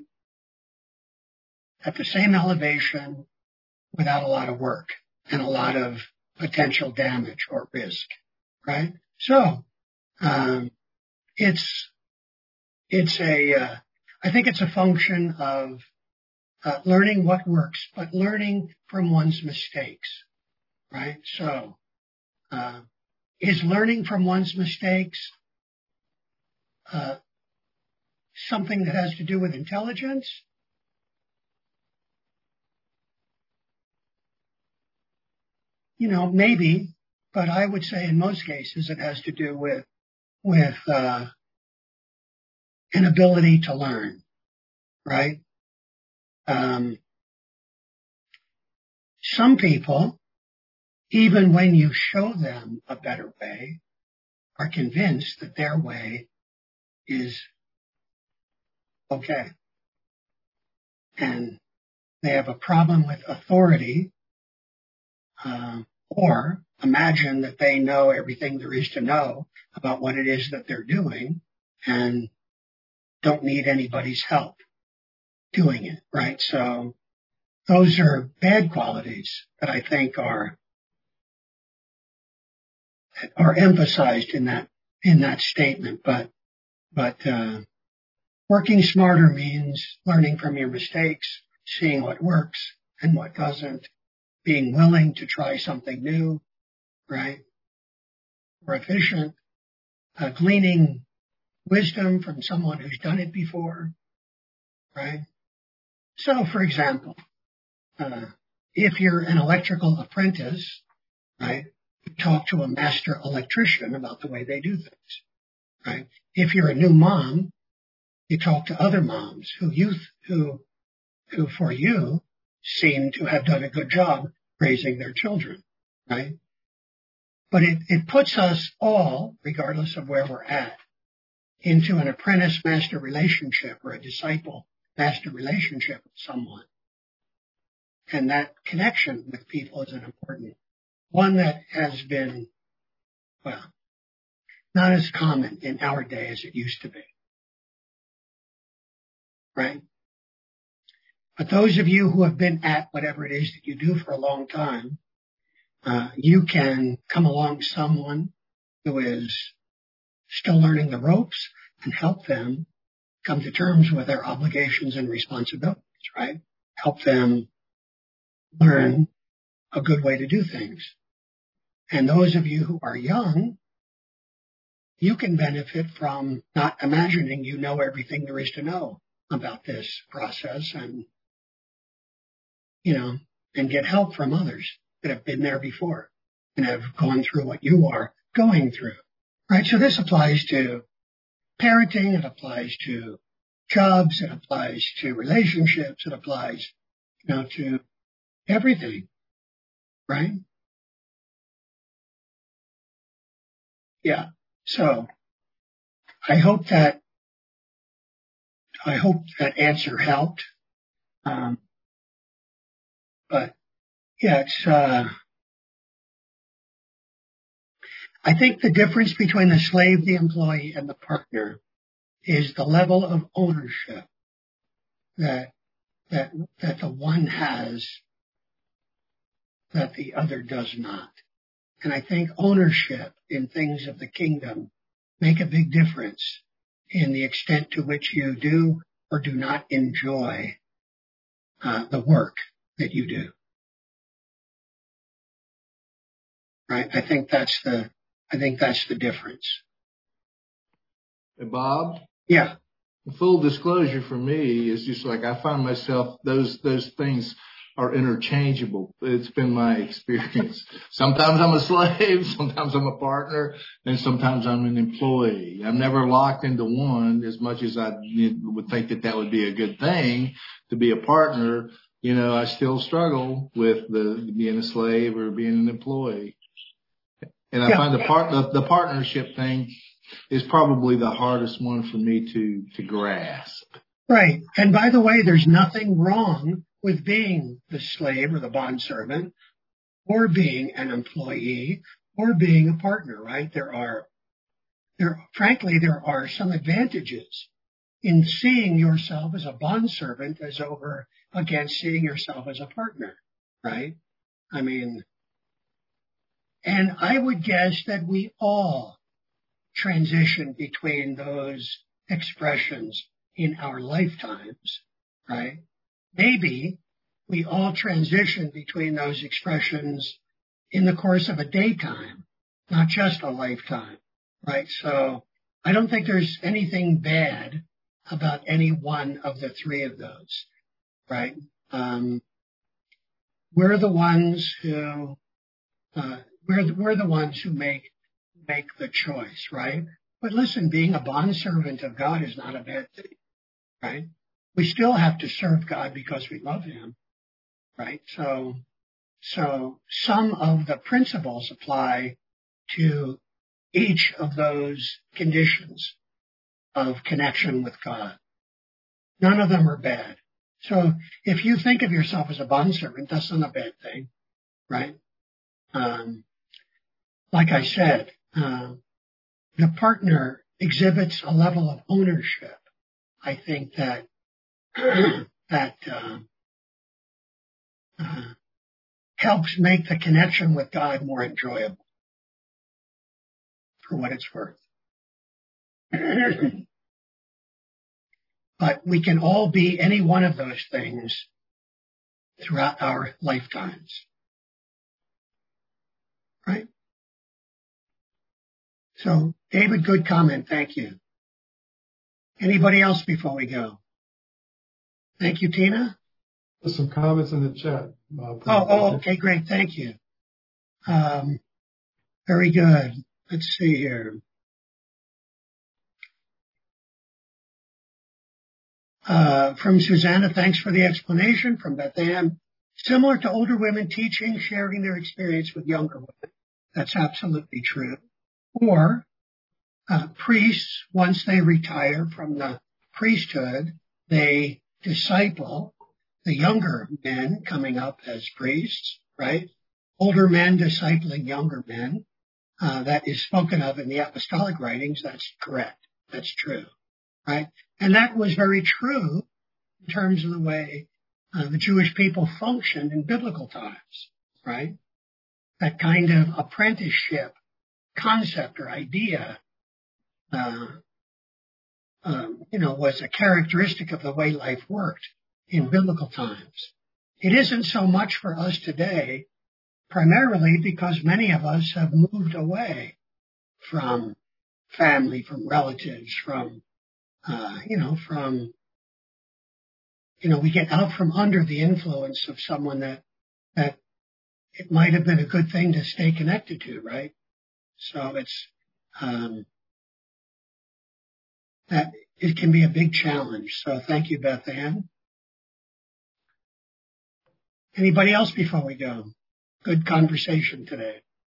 at the same elevation, without a lot of work and a lot of potential damage or risk, right? So, I think it's a function of learning what works, but learning from one's mistakes, right? So, is learning from one's mistakes something that has to do with intelligence? Maybe, but I would say in most cases it has to do with an ability to learn, right? Some people, even when you show them a better way, are convinced that their way is okay. And they have a problem with authority, or imagine that they know everything there is to know about what it is that they're doing and don't need anybody's help doing it, right? So those are bad qualities that I think are emphasized in that statement. But working smarter means learning from your mistakes, seeing what works and what doesn't, being willing to try something new, right? Or efficient, gleaning wisdom from someone who's done it before, right? So, for example, if you're an electrical apprentice, right, you talk to a master electrician about the way they do things, right? If you're a new mom, you talk to other moms who for you seem to have done a good job raising their children, right? But it puts us all, regardless of where we're at, into an apprentice-master relationship or a disciple-master relationship with someone. And that connection with people is an important one that has been, well, not as common in our day as it used to be. Right? But those of you who have been at whatever it is that you do for a long time, you can come along someone who is still learning the ropes and help them come to terms with their obligations and responsibilities, right? Help them learn a good way to do things. And those of you who are young, you can benefit from not imagining you know everything there is to know about this process and, and get help from others that have been there before and have gone through what you are going through, right? So this applies to parenting, it applies to jobs, it applies to relationships, it applies, to everything, right? Yeah. So I hope that answer helped. But yeah, it's, I think the difference between the slave, the employee, and the partner is the level of ownership that the one has that the other does not. And I think ownership in things of the kingdom make a big difference in the extent to which you do or do not enjoy the work that you do. Right? I think that's the difference. Hey, Bob? Yeah. Full disclosure for me is just like I find myself, those things are interchangeable. It's been my experience. Sometimes I'm a slave, sometimes I'm a partner, and sometimes I'm an employee. I'm never locked into one as much as I would think that would be a good thing to be a partner. I still struggle with being a slave or being an employee. And I find the partnership thing is probably the hardest one for me to grasp. Right. And by the way, there's nothing wrong with being the slave or the bondservant or being an employee or being a partner, right? Frankly, there are some advantages in seeing yourself as a bondservant as over against seeing yourself as a partner, right? I mean, and I would guess that we all transition between those expressions in our lifetimes, right? Maybe we all transition between those expressions in the course of a daytime, not just a lifetime, right? So I don't think there's anything bad about any one of the three of those, right? We're the ones who make the choice, right? But listen, being a bondservant of God is not a bad thing, right? We still have to serve God because we love Him, right? So some of the principles apply to each of those conditions of connection with God. None of them are bad. So if you think of yourself as a bondservant, that's not a bad thing, right? Like I said, the partner exhibits a level of ownership. I think that helps make the connection with God more enjoyable, for what it's worth. But we can all be any one of those things throughout our lifetimes. Right? So, David, good comment. Thank you. Anybody else before we go? Thank you, Tina. There's some comments in the chat. Okay, great. Thank you. Very good. Let's see here. From Susanna, thanks for the explanation. From Beth Ann, similar to older women teaching, sharing their experience with younger women. That's absolutely true. Or priests, once they retire from the priesthood, they disciple the younger men coming up as priests, right? Older men discipling younger men. That is spoken of in the apostolic writings. That's correct. That's true, right? And that was very true in terms of the way the Jewish people functioned in biblical times, right? That kind of apprenticeship concept or idea, was a characteristic of the way life worked in biblical times. It isn't so much for us today, primarily because many of us have moved away from family, from relatives, we get out from under the influence of someone that it might have been a good thing to stay connected to, right? So it's, that it can be a big challenge. So thank you, Beth Ann. Anybody else before we go? Good conversation today.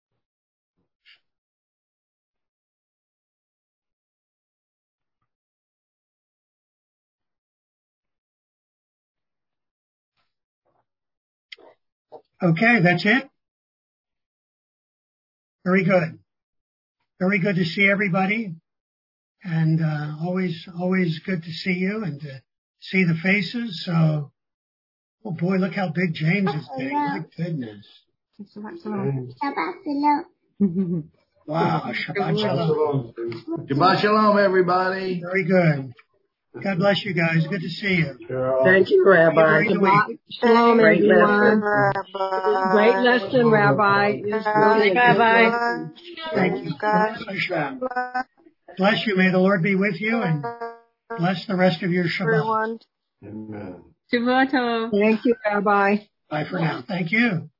Okay, that's it. Very good. Very good to see everybody. And always good to see you and to see the faces. So, oh boy, look how big James is getting. My goodness. Shabbat shalom. Wow, Shabbat shalom. Shabbat shalom, everybody. Very good. God bless you guys. Good to see you. Thank you, Rabbi. Shalom, everyone. Great lesson, Rabbi. It's really a good lesson. Thank you. Bless you. May the Lord be with you and bless the rest of your Shabbat. Amen. Shabbat. Thank you, Rabbi. Bye for now. Thank you.